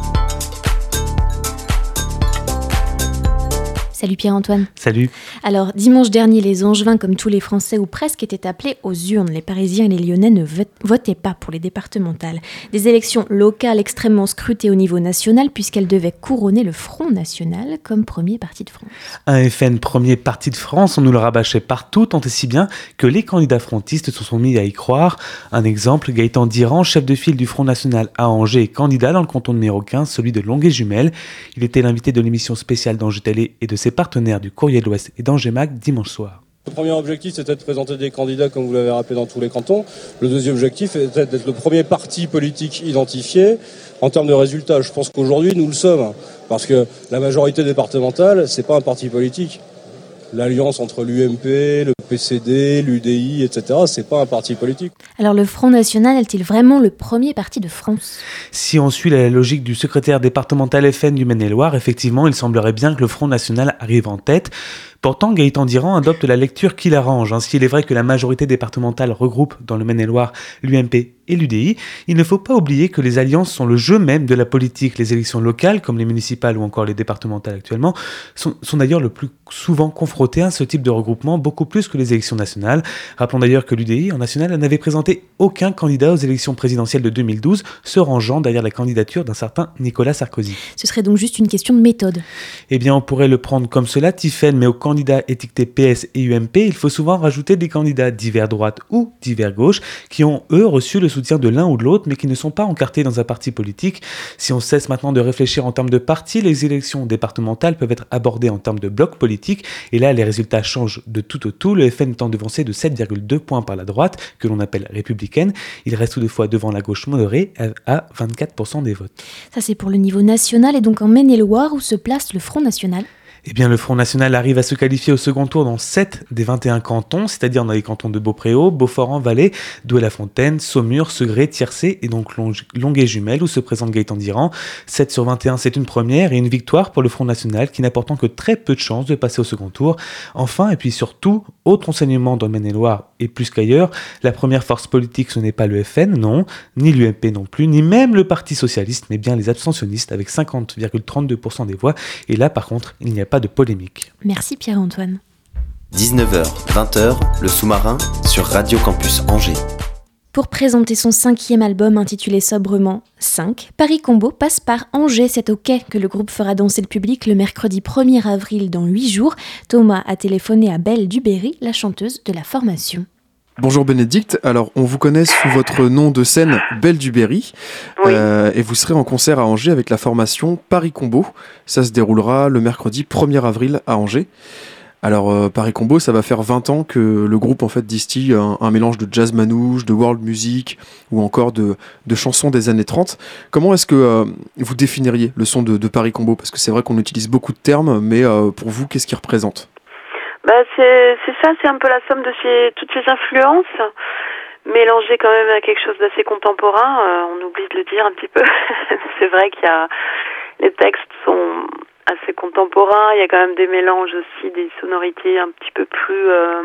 Salut Pierre-Antoine. Salut. Alors, dimanche dernier, les Angevins, comme tous les Français ou presque, étaient appelés aux urnes. Les Parisiens et les Lyonnais ne votaient pas pour les départementales. Des élections locales extrêmement scrutées au niveau national, puisqu'elles devaient couronner le Front National comme premier parti de France. Un F N premier parti de France, on nous le rabâchait partout, tant et si bien que les candidats frontistes se sont mis à y croire. Un exemple, Gaëtan Diran, chef de file du Front National à Angers et candidat dans le canton numéro quinze, celui de Longué-Jumelles. Il était l'invité de l'émission spéciale d'Angers Télé et de ses partenaires du Courrier de l'Ouest et d'Angers Mag dimanche soir. Le premier objectif, c'était de présenter des candidats, comme vous l'avez rappelé, dans tous les cantons. Le deuxième objectif était d'être le premier parti politique identifié. En termes de résultats, je pense qu'aujourd'hui, nous le sommes. Parce que la majorité départementale, c'est pas un parti politique. L'alliance entre l'U M P, le P C D, l'U D I, et cetera, c'est pas un parti politique. Alors le Front National est-il vraiment le premier parti de France ? Si on suit la logique du secrétaire départemental F N du Maine-et-Loire, effectivement, il semblerait bien que le Front National arrive en tête. Pourtant, Gaëtan Diran adopte la lecture qui l'arrange. Ainsi, il est vrai que la majorité départementale regroupe dans le Maine-et-Loire l'U M P et l'U D I. Il ne faut pas oublier que les alliances sont le jeu même de la politique. Les élections locales, comme les municipales ou encore les départementales actuellement, sont, sont d'ailleurs le plus souvent confrontées à ce type de regroupement, beaucoup plus que les élections nationales. Rappelons d'ailleurs que l'U D I, en national, n'avait présenté aucun candidat aux élections présidentielles de deux mille douze, se rangeant derrière la candidature d'un certain Nicolas Sarkozy. Ce serait donc juste une question de méthode. Eh bien, on pourrait le prendre comme cela, Tiffaine, mais aux candidats étiquetés P S et U M P, il faut souvent rajouter des candidats divers droite ou divers gauche, qui ont, eux, reçu le soutien de l'un ou de l'autre, mais qui ne sont pas encartés dans un parti politique. Si on cesse maintenant de réfléchir en termes de partis, les élections départementales peuvent être abordées en termes de blocs politiques, et là, les résultats changent de tout au tout, le F N étant devancé de sept virgule deux points par la droite, que l'on appelle républicaine. Il reste toutefois devant la gauche modérée, à vingt-quatre pour cent des votes. Ça, c'est pour le niveau national, et donc en Maine-et-Loire, où se place le Front National ? Eh bien, le Front National arrive à se qualifier au second tour dans sept des vingt et un cantons, c'est-à-dire dans les cantons de Beaupréau, Beaufort-en-Valais, Douai-la-Fontaine, Saumur, Segré, Tiercé et donc Longué-Jumelles, où se présente Gaëtan Diran. sept sur vingt et un, c'est une première et une victoire pour le Front National qui n'a pourtant que très peu de chances de passer au second tour. Enfin, et puis surtout, autre enseignement dans le Maine-et-Loire et plus qu'ailleurs, la première force politique, ce n'est pas le F N, non, ni l'U M P non plus, ni même le Parti Socialiste, mais bien les abstentionnistes avec cinquante virgule trente-deux pour cent des voix. Et là, par contre, il n'y a pas de polémique. Merci Pierre-Antoine. dix-neuf heures, vingt heures, le sous-marin sur Radio Campus Angers. Pour présenter son cinquième album intitulé sobrement cinq, Paris Combo passe par Angers. C'est au Quai que le groupe fera danser le public le mercredi premier avril dans huit jours. Thomas a téléphoné à Belle Duberry, la chanteuse de la formation. Bonjour Bénédicte, alors on vous connaît sous votre nom de scène Belle Duberry, oui. euh, et vous serez en concert à Angers avec la formation Paris Combo. Ça se déroulera le mercredi premier avril à Angers. Alors euh, Paris Combo, ça va faire vingt ans que le groupe en fait distille un, un mélange de jazz manouche, de world music ou encore de, de chansons des années trente. Comment est-ce que euh, vous définiriez le son de, de Paris Combo ? Parce que c'est vrai qu'on utilise beaucoup de termes, mais euh, pour vous, qu'est-ce qu'il représente ? Bah c'est, c'est ça, c'est un peu la somme de ces, toutes ces influences, mélangées quand même à quelque chose d'assez contemporain, euh, on oublie de le dire un petit peu. C'est vrai qu'il y a, les textes sont assez contemporains, il y a quand même des mélanges aussi, des sonorités un petit peu plus euh,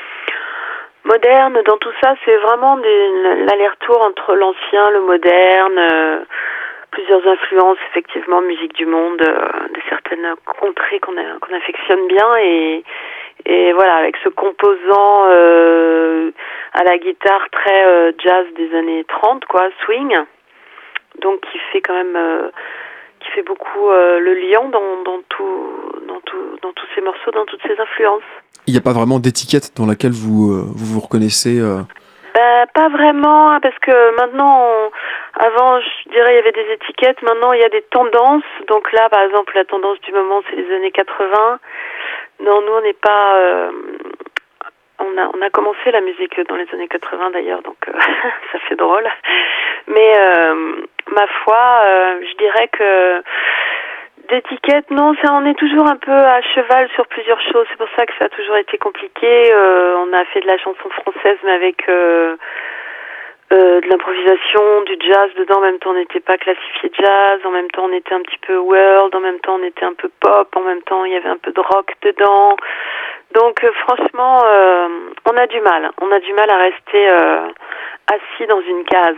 modernes. Dans tout ça, c'est vraiment des, l'aller-retour entre l'ancien, le moderne, euh, plusieurs influences, effectivement, musique du monde, euh, de certaines contrées qu'on, a, qu'on affectionne bien, et Et voilà, avec ce composant euh, à la guitare très euh, jazz des années trente, quoi, swing, donc qui fait quand même, euh, qui fait beaucoup euh, le lien dans, dans, tout, dans, tout, dans tous ces morceaux, dans toutes ces influences. Il n'y a pas vraiment d'étiquette dans laquelle vous euh, vous, vous reconnaissez euh... bah, Pas vraiment, parce que maintenant, on, avant, je dirais, il y avait des étiquettes, maintenant il y a des tendances. Donc là, par exemple, la tendance du moment, c'est les années quatre-vingts. Non, nous on n'est pas. Euh, on a on a commencé la musique dans les années quatre-vingts d'ailleurs, donc euh, ça fait drôle. Mais euh, ma foi, euh, je dirais que D'étiquette, non, ça, on est toujours un peu à cheval sur plusieurs choses. C'est pour ça que ça a toujours été compliqué. Euh, on a fait de la chanson française, mais avec euh, euh, de l'improvisation, du jazz dedans. En même temps, on n'était pas classifié jazz. En même temps, on était un petit peu world. En même temps, on était un peu pop. En même temps, il y avait un peu de rock dedans. Donc, euh, franchement, euh, on a du mal. On a du mal à rester euh, assis dans une case.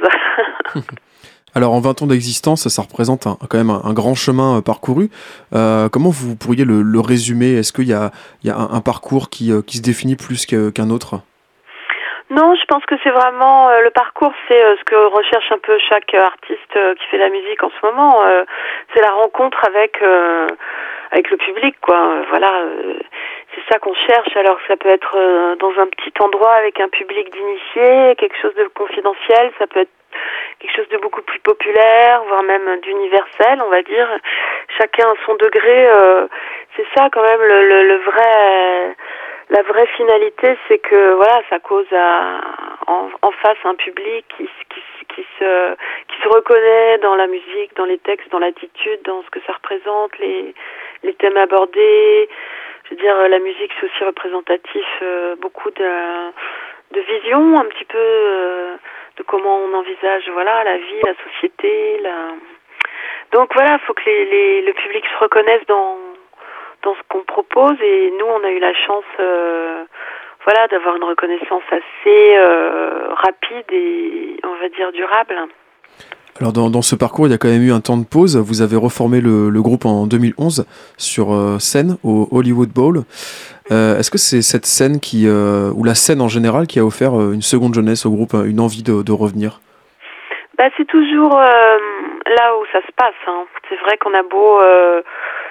Alors en vingt ans d'existence, ça représente un, quand même un, un grand chemin euh, parcouru. Euh, comment vous pourriez le, le résumer? Est-ce qu'il y a, il y a un, un parcours qui, euh, qui se définit plus que, qu'un autre? Non, je pense que c'est vraiment euh, le parcours, c'est euh, ce que recherche un peu chaque euh, artiste euh, qui fait la musique en ce moment. Euh, c'est la rencontre avec euh, avec le public, quoi. Euh, voilà, euh, c'est ça qu'on cherche. Alors ça peut être euh, dans un petit endroit avec un public d'initiés, quelque chose de confidentiel. Ça peut être quelque chose de beaucoup plus populaire, voire même d'universel, on va dire. Chacun à son degré. Euh, c'est ça quand même le, le, le vrai. La vraie finalité, c'est que voilà, ça cause à, en, en face un public qui, qui, qui se qui se reconnaît dans la musique, dans les textes, dans l'attitude, dans ce que ça représente, les les thèmes abordés. Je veux dire, la musique c'est aussi représentatif euh, beaucoup de de vision, un petit peu euh, de comment on envisage voilà la vie, la société, la. Donc voilà, il faut que les, les le public se reconnaisse dans dans ce qu'on propose, et nous on a eu la chance euh, voilà d'avoir une reconnaissance assez euh, rapide et on va dire durable. Alors dans, dans ce parcours, il y a quand même eu un temps de pause. Vous avez reformé le, le groupe en deux mille onze sur euh, scène au Hollywood Bowl. Euh, est-ce que c'est cette scène qui euh, ou la scène en général qui a offert euh, une seconde jeunesse au groupe, une envie de, de revenir? Bah c'est toujours euh, là où ça se passe. Hein. C'est vrai qu'on a beau euh,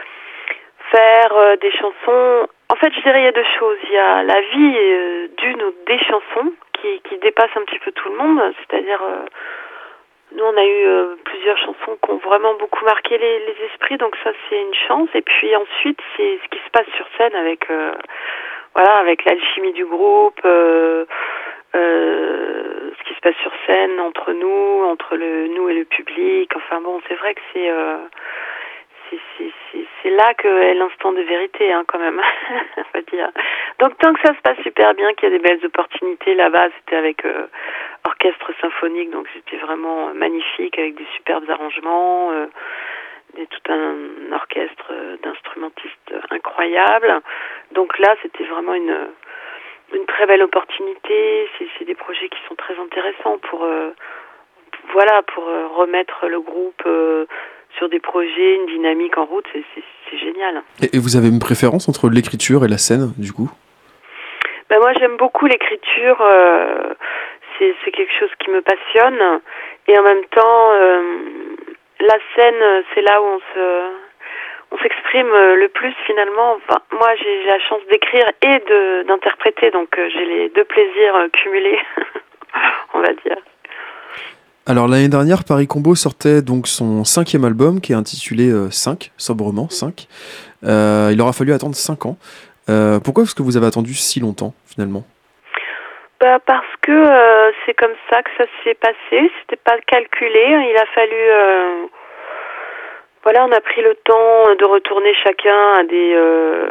faire euh, des chansons. En fait, je dirais il y a deux choses. Il y a la vie euh, d'une ou des chansons qui, qui dépassent un petit peu tout le monde. C'est-à-dire, euh, nous, on a eu euh, plusieurs chansons qui ont vraiment beaucoup marqué les, les esprits. Donc ça, c'est une chance. Et puis ensuite, c'est ce qui se passe sur scène avec, euh, voilà, avec l'alchimie du groupe, euh, euh, ce qui se passe sur scène entre nous, entre le nous et le public. Enfin bon, c'est vrai que c'est euh, C'est, c'est, c'est, c'est là qu'est l'instant de vérité, hein, quand même, on va dire. Donc tant que ça se passe super bien, qu'il y a des belles opportunités là-bas, c'était avec euh, orchestre symphonique, donc c'était vraiment magnifique, avec des superbes arrangements, euh, et tout un orchestre d'instrumentistes incroyables. Donc là, c'était vraiment une, une très belle opportunité. C'est, c'est des projets qui sont très intéressants pour, euh, voilà, pour euh, remettre le groupe euh, sur des projets, une dynamique en route, c'est, c'est, c'est génial. Et, et vous avez une préférence entre l'écriture et la scène, du coup? Ben moi, j'aime beaucoup l'écriture. Euh, c'est, c'est quelque chose qui me passionne. Et en même temps, euh, la scène, c'est là où on se, on s'exprime le plus finalement. Enfin, moi, j'ai, j'ai la chance d'écrire et de, d'interpréter, donc euh, j'ai les deux plaisirs euh, cumulés, on va dire. Alors l'année dernière, Paris Combo sortait donc son cinquième album qui est intitulé euh, cinq, sobrement cinq. Euh, il aura fallu attendre cinq ans. Euh, pourquoi est-ce que vous avez attendu si longtemps finalement? Bah parce que euh, c'est comme ça que ça s'est passé. C'était pas calculé. Il a fallu, euh, voilà, on a pris le temps de retourner chacun à des, euh,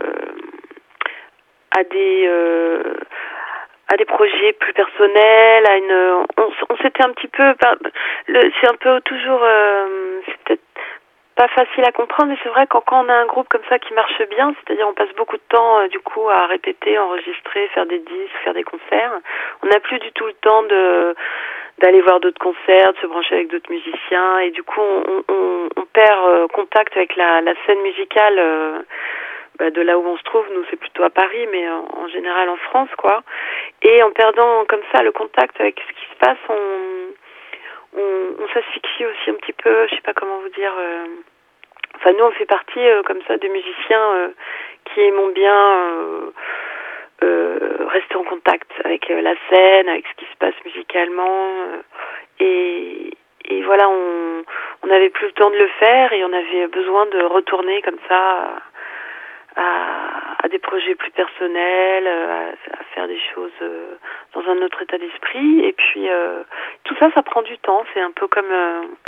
à des. Euh, à des projets plus personnels, à une, on, on s'était un petit peu, le, c'est un peu toujours, euh, c'est peut-être pas facile à comprendre, mais c'est vrai que quand on a un groupe comme ça qui marche bien, c'est-à-dire on passe beaucoup de temps euh, du coup à répéter, enregistrer, faire des disques, faire des concerts, on n'a plus du tout le temps de d'aller voir d'autres concerts, de se brancher avec d'autres musiciens, et du coup on, on, on perd euh, contact avec la, la scène musicale. Euh, Bah de là où on se trouve, nous c'est plutôt à Paris, mais en, en général en France, quoi. Et en perdant comme ça le contact avec ce qui se passe, on, on, on s'asphyxie aussi un petit peu, je sais pas comment vous dire. Euh... Enfin, nous on fait partie euh, comme ça de musiciens euh, qui aimons bien euh, euh, rester en contact avec euh, la scène, avec ce qui se passe musicalement. Euh, et, et voilà, on on n'avait plus le temps de le faire et on avait besoin de retourner comme ça. À, à des projets plus personnels, à, à faire des choses euh, dans un autre état d'esprit. Et puis, euh, tout ça, ça prend du temps. C'est un peu comme... Euh,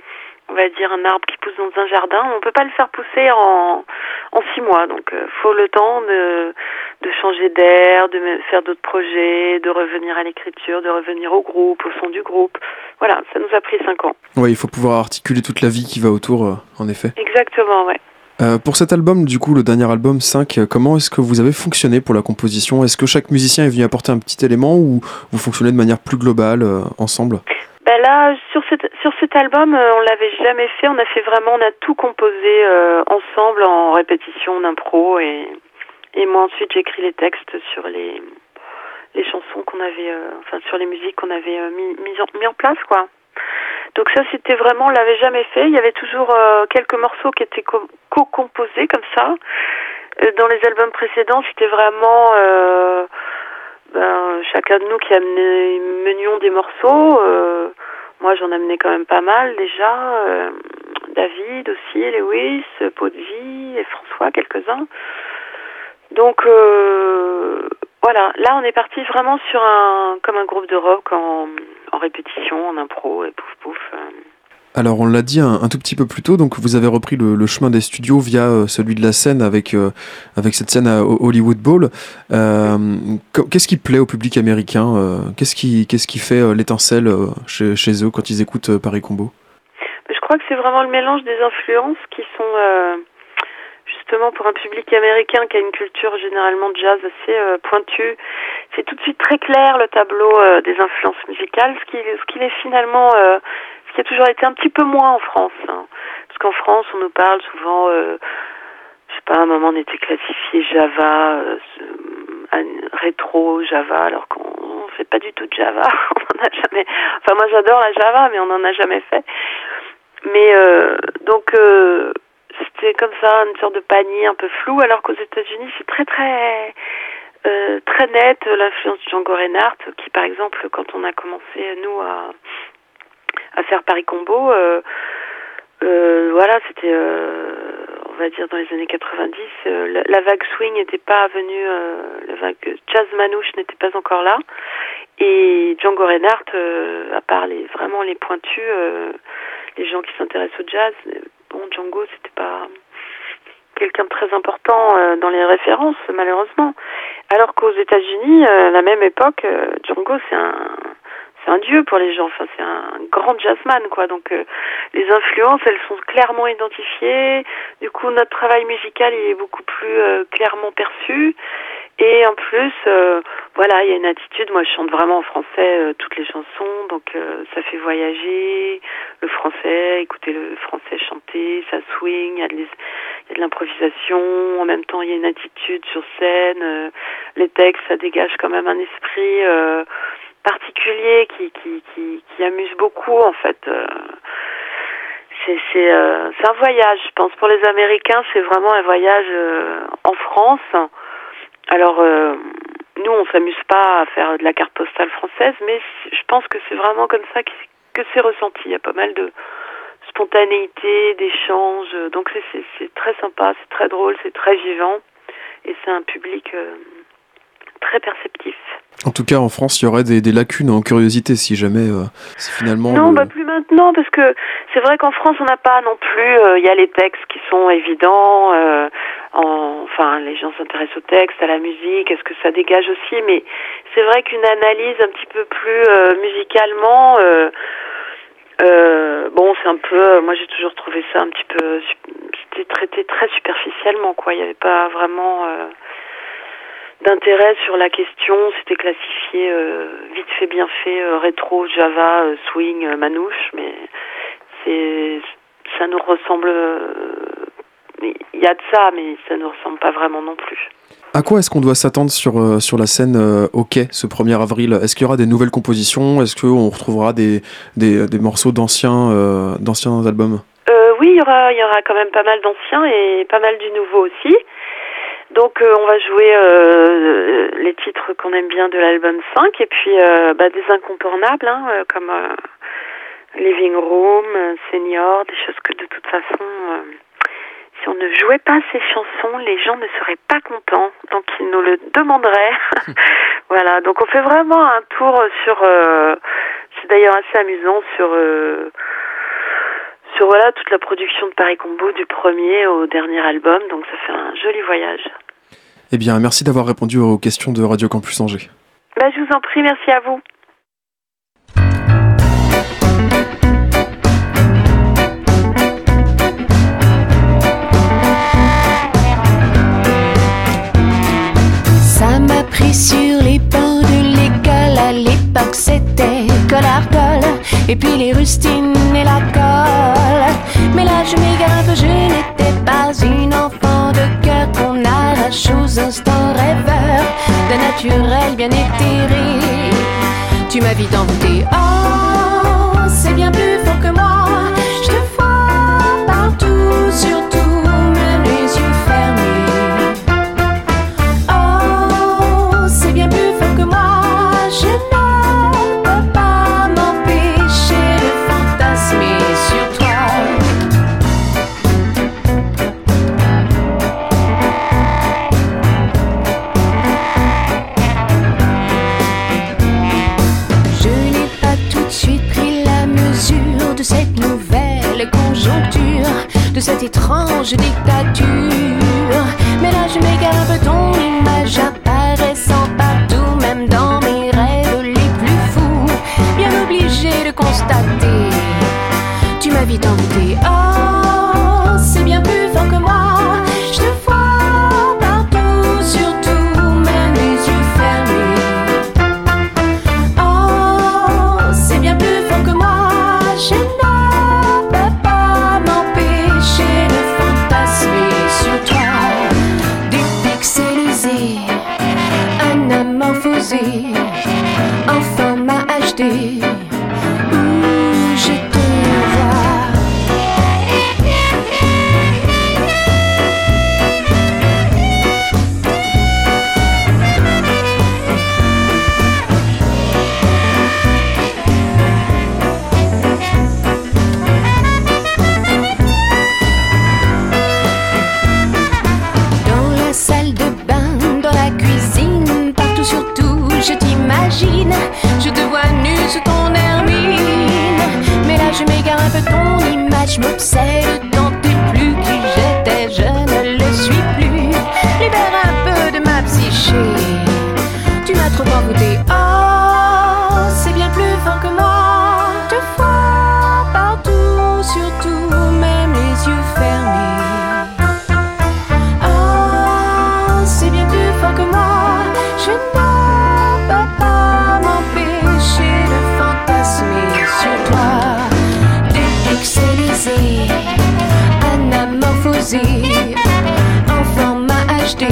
on va dire un arbre qui pousse dans un jardin, on peut pas le faire pousser en en six mois. Donc, euh, faut le temps de de changer d'air, de faire d'autres projets, de revenir à l'écriture, de revenir au groupe, au son du groupe. Voilà, ça nous a pris cinq ans. Ouais, il faut pouvoir articuler toute la vie qui va autour, euh, en effet. Exactement, ouais. Euh, pour cet album, du coup, le dernier album cinq, euh, comment est-ce que vous avez fonctionné pour la composition ? Est-ce que chaque musicien est venu apporter un petit élément ou vous fonctionnez de manière plus globale, euh, ensemble ? Ben là, sur cet, sur cet album, euh, on l'avait jamais fait. On a fait vraiment, on a tout composé euh, ensemble en répétition, en impro. Et, et moi, ensuite, j'ai écrit les textes sur les, les chansons qu'on avait, euh, enfin, sur les musiques qu'on avait euh, mis, mis, en, mis en place, quoi. Donc ça, c'était vraiment, on l'avait jamais fait. Il y avait toujours euh, quelques morceaux qui étaient co- co-composés comme ça. Euh, dans les albums précédents, c'était vraiment euh, ben, chacun de nous qui amenait menions des morceaux. Euh, moi, j'en amenais quand même pas mal déjà. Euh, David aussi, Lewis, Podvi et François, quelques-uns. Donc euh, voilà, là on est parti vraiment sur un comme un groupe de rock en, en répétition, en impro et pouf pouf. Euh. Alors on l'a dit un, un tout petit peu plus tôt, donc vous avez repris le, le chemin des studios via euh, celui de la scène avec, euh, avec cette scène à Hollywood Bowl. Euh, qu'est-ce qui plaît au public américain euh, qu'est-ce, qui, qu'est-ce qui fait euh, l'étincelle euh, chez, chez eux quand ils écoutent euh, Paris Combo ? Je crois que c'est vraiment le mélange des influences qui sont... Euh, justement pour un public américain qui a une culture généralement de jazz assez euh, pointue, c'est tout de suite très clair le tableau euh, des influences musicales, ce qui, ce qui est finalement, euh, ce qui a toujours été un petit peu moins en France. Hein. Parce qu'en France, on nous parle souvent, euh, je sais pas, à un moment on était classifié Java, euh, rétro Java, alors qu'on fait pas du tout de Java. On en a jamais. Enfin moi j'adore la Java, mais on n'en a jamais fait. Mais euh, donc euh, c'était comme ça, une sorte de panier un peu flou, alors qu'aux États-Unis, c'est très très euh, très net, l'influence de Django Reinhardt, qui par exemple, quand on a commencé, nous, à, à faire Paris Combo, euh, euh, voilà, c'était, euh, on va dire, dans les années quatre-vingt-dix, euh, la, la vague swing n'était pas venue, euh, la vague jazz manouche n'était pas encore là, et Django Reinhardt, euh, à part les, vraiment les pointus, euh, les gens qui s'intéressent au jazz, bon, Django, c'était pas quelqu'un de très important euh, dans les références, malheureusement. Alors qu'aux États-Unis, euh, à la même époque, euh, Django, c'est un, c'est un dieu pour les gens. Enfin, c'est un grand jazzman, quoi. Donc, euh, les influences, elles sont clairement identifiées. Du coup, notre travail musical, il est beaucoup plus euh, clairement perçu. Et en plus, euh, voilà, il y a une attitude. Moi, je chante vraiment en français euh, toutes les chansons, donc euh, ça fait voyager le français, écouter le français chanter, ça swing, il y a de, les, il y a de l'improvisation. En même temps, il y a une attitude sur scène. Euh, les textes, ça dégage quand même un esprit euh, particulier qui, qui, qui, qui amuse beaucoup, en fait. Euh, c'est, c'est, euh, c'est un voyage, je pense. Pour les Américains, c'est vraiment un voyage euh, en France. Alors, euh, nous, on s'amuse pas à faire de la carte postale française, mais je pense que c'est vraiment comme ça que, que c'est ressenti. Il y a pas mal de spontanéité, d'échanges. Donc, c'est, c'est, c'est très sympa, c'est très drôle, c'est très vivant. Et c'est un public euh, très perceptif. En tout cas, en France, il y aurait des, des lacunes en curiosité si jamais, euh, si finalement... Non, le... bah plus maintenant, parce que c'est vrai qu'en France, on n'a pas non plus... Il euh, y a les textes qui sont évidents, euh, en, enfin, les gens s'intéressent aux textes, à la musique, est-ce que ça dégage aussi, mais c'est vrai qu'une analyse un petit peu plus euh, musicalement... Euh, euh, bon, c'est un peu... Moi, j'ai toujours trouvé ça un petit peu... C'était traité très superficiellement, quoi. Il n'y avait pas vraiment... Euh, d'intérêt sur la question, c'était classifié euh, vite fait, bien fait, euh, rétro, Java, euh, swing, euh, manouche, mais c'est, ça nous ressemble, il euh, y a de ça, mais ça ne ressemble pas vraiment non plus. À quoi est-ce qu'on doit s'attendre sur, euh, sur la scène euh, au Quai ce premier avril ? Est-ce qu'il y aura des nouvelles compositions ? Est-ce qu'on retrouvera des, des, des morceaux d'anciens, euh, d'anciens albums ? euh, Oui, il y aura, il y aura quand même pas mal d'anciens et pas mal du nouveau aussi. Donc euh, on va jouer euh, les titres qu'on aime bien de l'album cinq et puis euh, bah, des incontournables hein, euh, comme euh, Living Room, Senior, des choses que de toute façon, euh, si on ne jouait pas ces chansons, les gens ne seraient pas contents, donc ils nous le demanderaient. Voilà, donc on fait vraiment un tour sur, euh, c'est d'ailleurs assez amusant, sur... Euh, sur voilà toute la production de Paris Combo du premier au dernier album, donc ça fait un joli voyage. Eh bien, merci d'avoir répondu aux questions de Radio Campus Angers. Bah, je vous en prie, merci à vous. Ça m'a pris sur les bancs de l'école, à l'époque c'était collar-colle, et puis les rustines et la colle. Mais là je m'égare, je n'étais pas une enfant de cœur qu'on arrache aux instants rêveurs d'un naturel bien éthéré. Tu m'as vite envoûté, oh c'est bien plus fort que moi. Je te vois partout, surtout même les yeux fermés. Je ne peux pas m'empêcher de fantasmer sur toi. Je n'ai pas tout de suite pris la mesure de cette nouvelle conjoncture, de cette étrange dictature. Mais là je m'égare un peu, ton image apparaissant partout, même dans mes rêves les plus fous. Bien obligé de constater, tu m'as vite envoûté. Oh, c'est bien plus fort que moi. Je te vois partout, surtout même les yeux fermés. Oh, c'est bien plus fort que moi. Je ne peux pas m'empêcher de fantasmer sur toi. Dépixelisé, anamorphosé, en format H D, où je te vois. Dans la salle de bain, dans la cuisine, partout surtout, je t'imagine. Je te vois nu sous ton hermine. Mais là je m'égare un peu, ton image m'obsède. Tant t'es plus qui j'étais, je ne le suis plus. Libère un peu de ma psyché, tu m'as trop envoûté. Oh, c'est bien plus fort que moi. Te vois partout, surtout même les yeux fermés. Oh, c'est bien plus fort que moi. Je ne peux pas m'empêcher de fantasmer sur toi. Dépixelisé, anamorphosé, en format H D,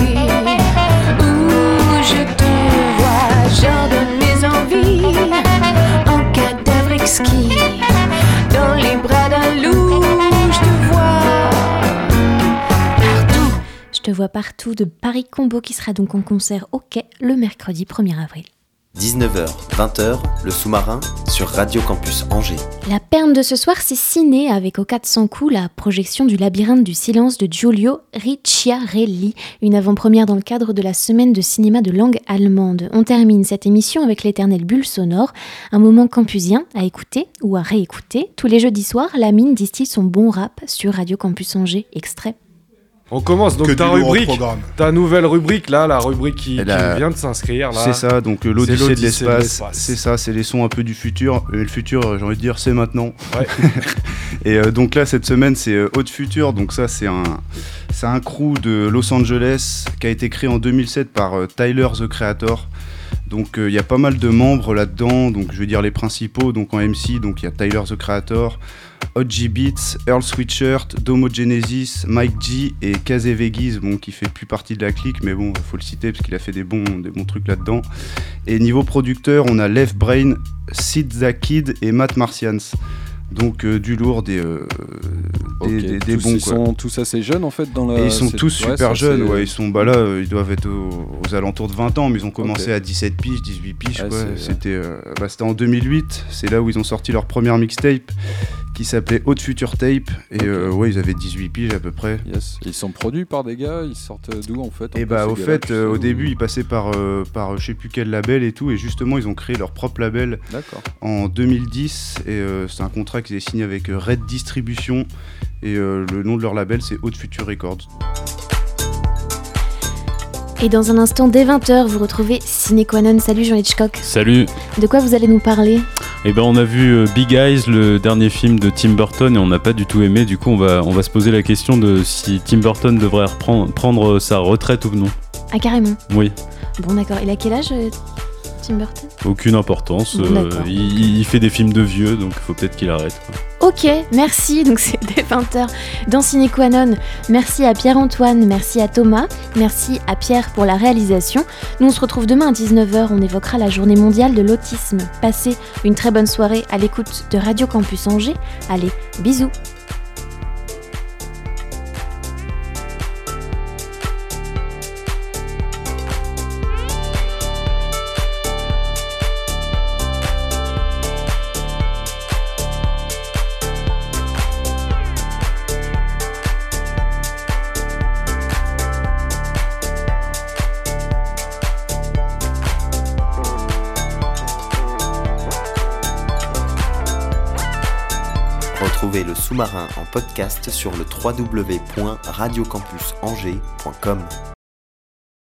où je te vois. J'ordonne mes envies en cadavre exquis, dans les bras d'un loup. Je te vois partout. Je te vois partout de Paris Combo qui sera donc en concert au Quai le mercredi premier avril. dix-neuf heures, vingt heures, le sous-marin sur Radio Campus Angers. La perle de ce soir, c'est Ciné avec Au quatre cents coups, la projection du Labyrinthe du silence de Giulio Ricciarelli, une avant-première dans le cadre de la semaine de cinéma de langue allemande. On termine cette émission avec l'éternelle bulle sonore, un moment campusien à écouter ou à réécouter. Tous les jeudis soirs, la mine distille son bon rap sur Radio Campus Angers. Extrait. On commence donc Que ta du lourd rubrique, programme. ta nouvelle rubrique là, la rubrique qui, La- qui vient de s'inscrire là. C'est ça, donc euh, l'Odyssée C'est de l'Odyssée de l'espace, l'espace. c'est ça, c'est les sons un peu du futur. Et le futur, euh, j'ai envie de dire, c'est maintenant. Ouais. Et euh, donc là, cette semaine, c'est euh, Haute Future. Donc ça, c'est un, c'est un crew de Los Angeles qui a été créé en deux mille sept par euh, Tyler, the Creator. Donc il euh, y a pas mal de membres là-dedans. Donc je vais dire les principaux. Donc en M C, donc il y a Tyler, the Creator, O G Beats, Earl Sweatshirt, Domo Genesis, Mike G et Kaze Vegiz, bon, qui fait plus partie de la clique, mais bon, faut le citer parce qu'il a fait des bons, des bons trucs là-dedans. Et niveau producteur, on a Left Brain, Sid the Kid et Matt Martians. Donc euh, du lourd, des, euh, des, Ok, des, des tous, bons ils quoi. sont tous assez jeunes en fait dans la. Et ils sont c'est- tous ouais, super ça, jeunes, c'est- ouais, ils sont bah là, euh, ils doivent être aux, aux alentours de vingt ans, mais ils ont commencé Ok. à dix-sept piges, dix-huit piges, Ouais, quoi. c'est- C'était, euh, bah, c'était en deux mille huit, c'est là où ils ont sorti leur première mixtape qui s'appelait Haute Future Tape. Et euh, ouais, ils avaient dix-huit piges à peu près. Yes. Ils sont produits par des gars, ils sortent d'où en fait? Et bah, au fait, euh, au début, ils passaient par, euh, par je sais plus quel label et tout. Et justement, ils ont créé leur propre label en deux mille dix. Et euh, c'est un contrat qu'ils avaient signé avec euh, Red Distribution. Et euh, le nom de leur label, c'est Haute Future Records. Et dans un instant, dès vingt heures, vous retrouvez Ciné Qua Non. Salut Jean Hitchcock. Salut. De quoi vous allez nous parler? Eh ben, on a vu euh, Big Eyes, le dernier film de Tim Burton, et on n'a pas du tout aimé. Du coup, on va, on va se poser la question de si Tim Burton devrait reprendre, prendre sa retraite ou non. Ah, carrément. Oui. Bon, d'accord. Il a quel âge, euh, Tim Burton? Aucune importance. Bon, euh, il, il fait des films de vieux, donc il faut peut-être qu'il arrête, quoi. Ok, merci, donc c'est dès vingt heures dans Ciné Qua Non. Merci à Pierre-Antoine, merci à Thomas, merci à Pierre pour la réalisation. Nous on se retrouve demain à dix-neuf heures, on évoquera la journée mondiale de l'autisme. Passez une très bonne soirée à l'écoute de Radio Campus Angers. Allez, bisous. Retrouvez le sous-marin en podcast sur le w w w point radio campus angers point com.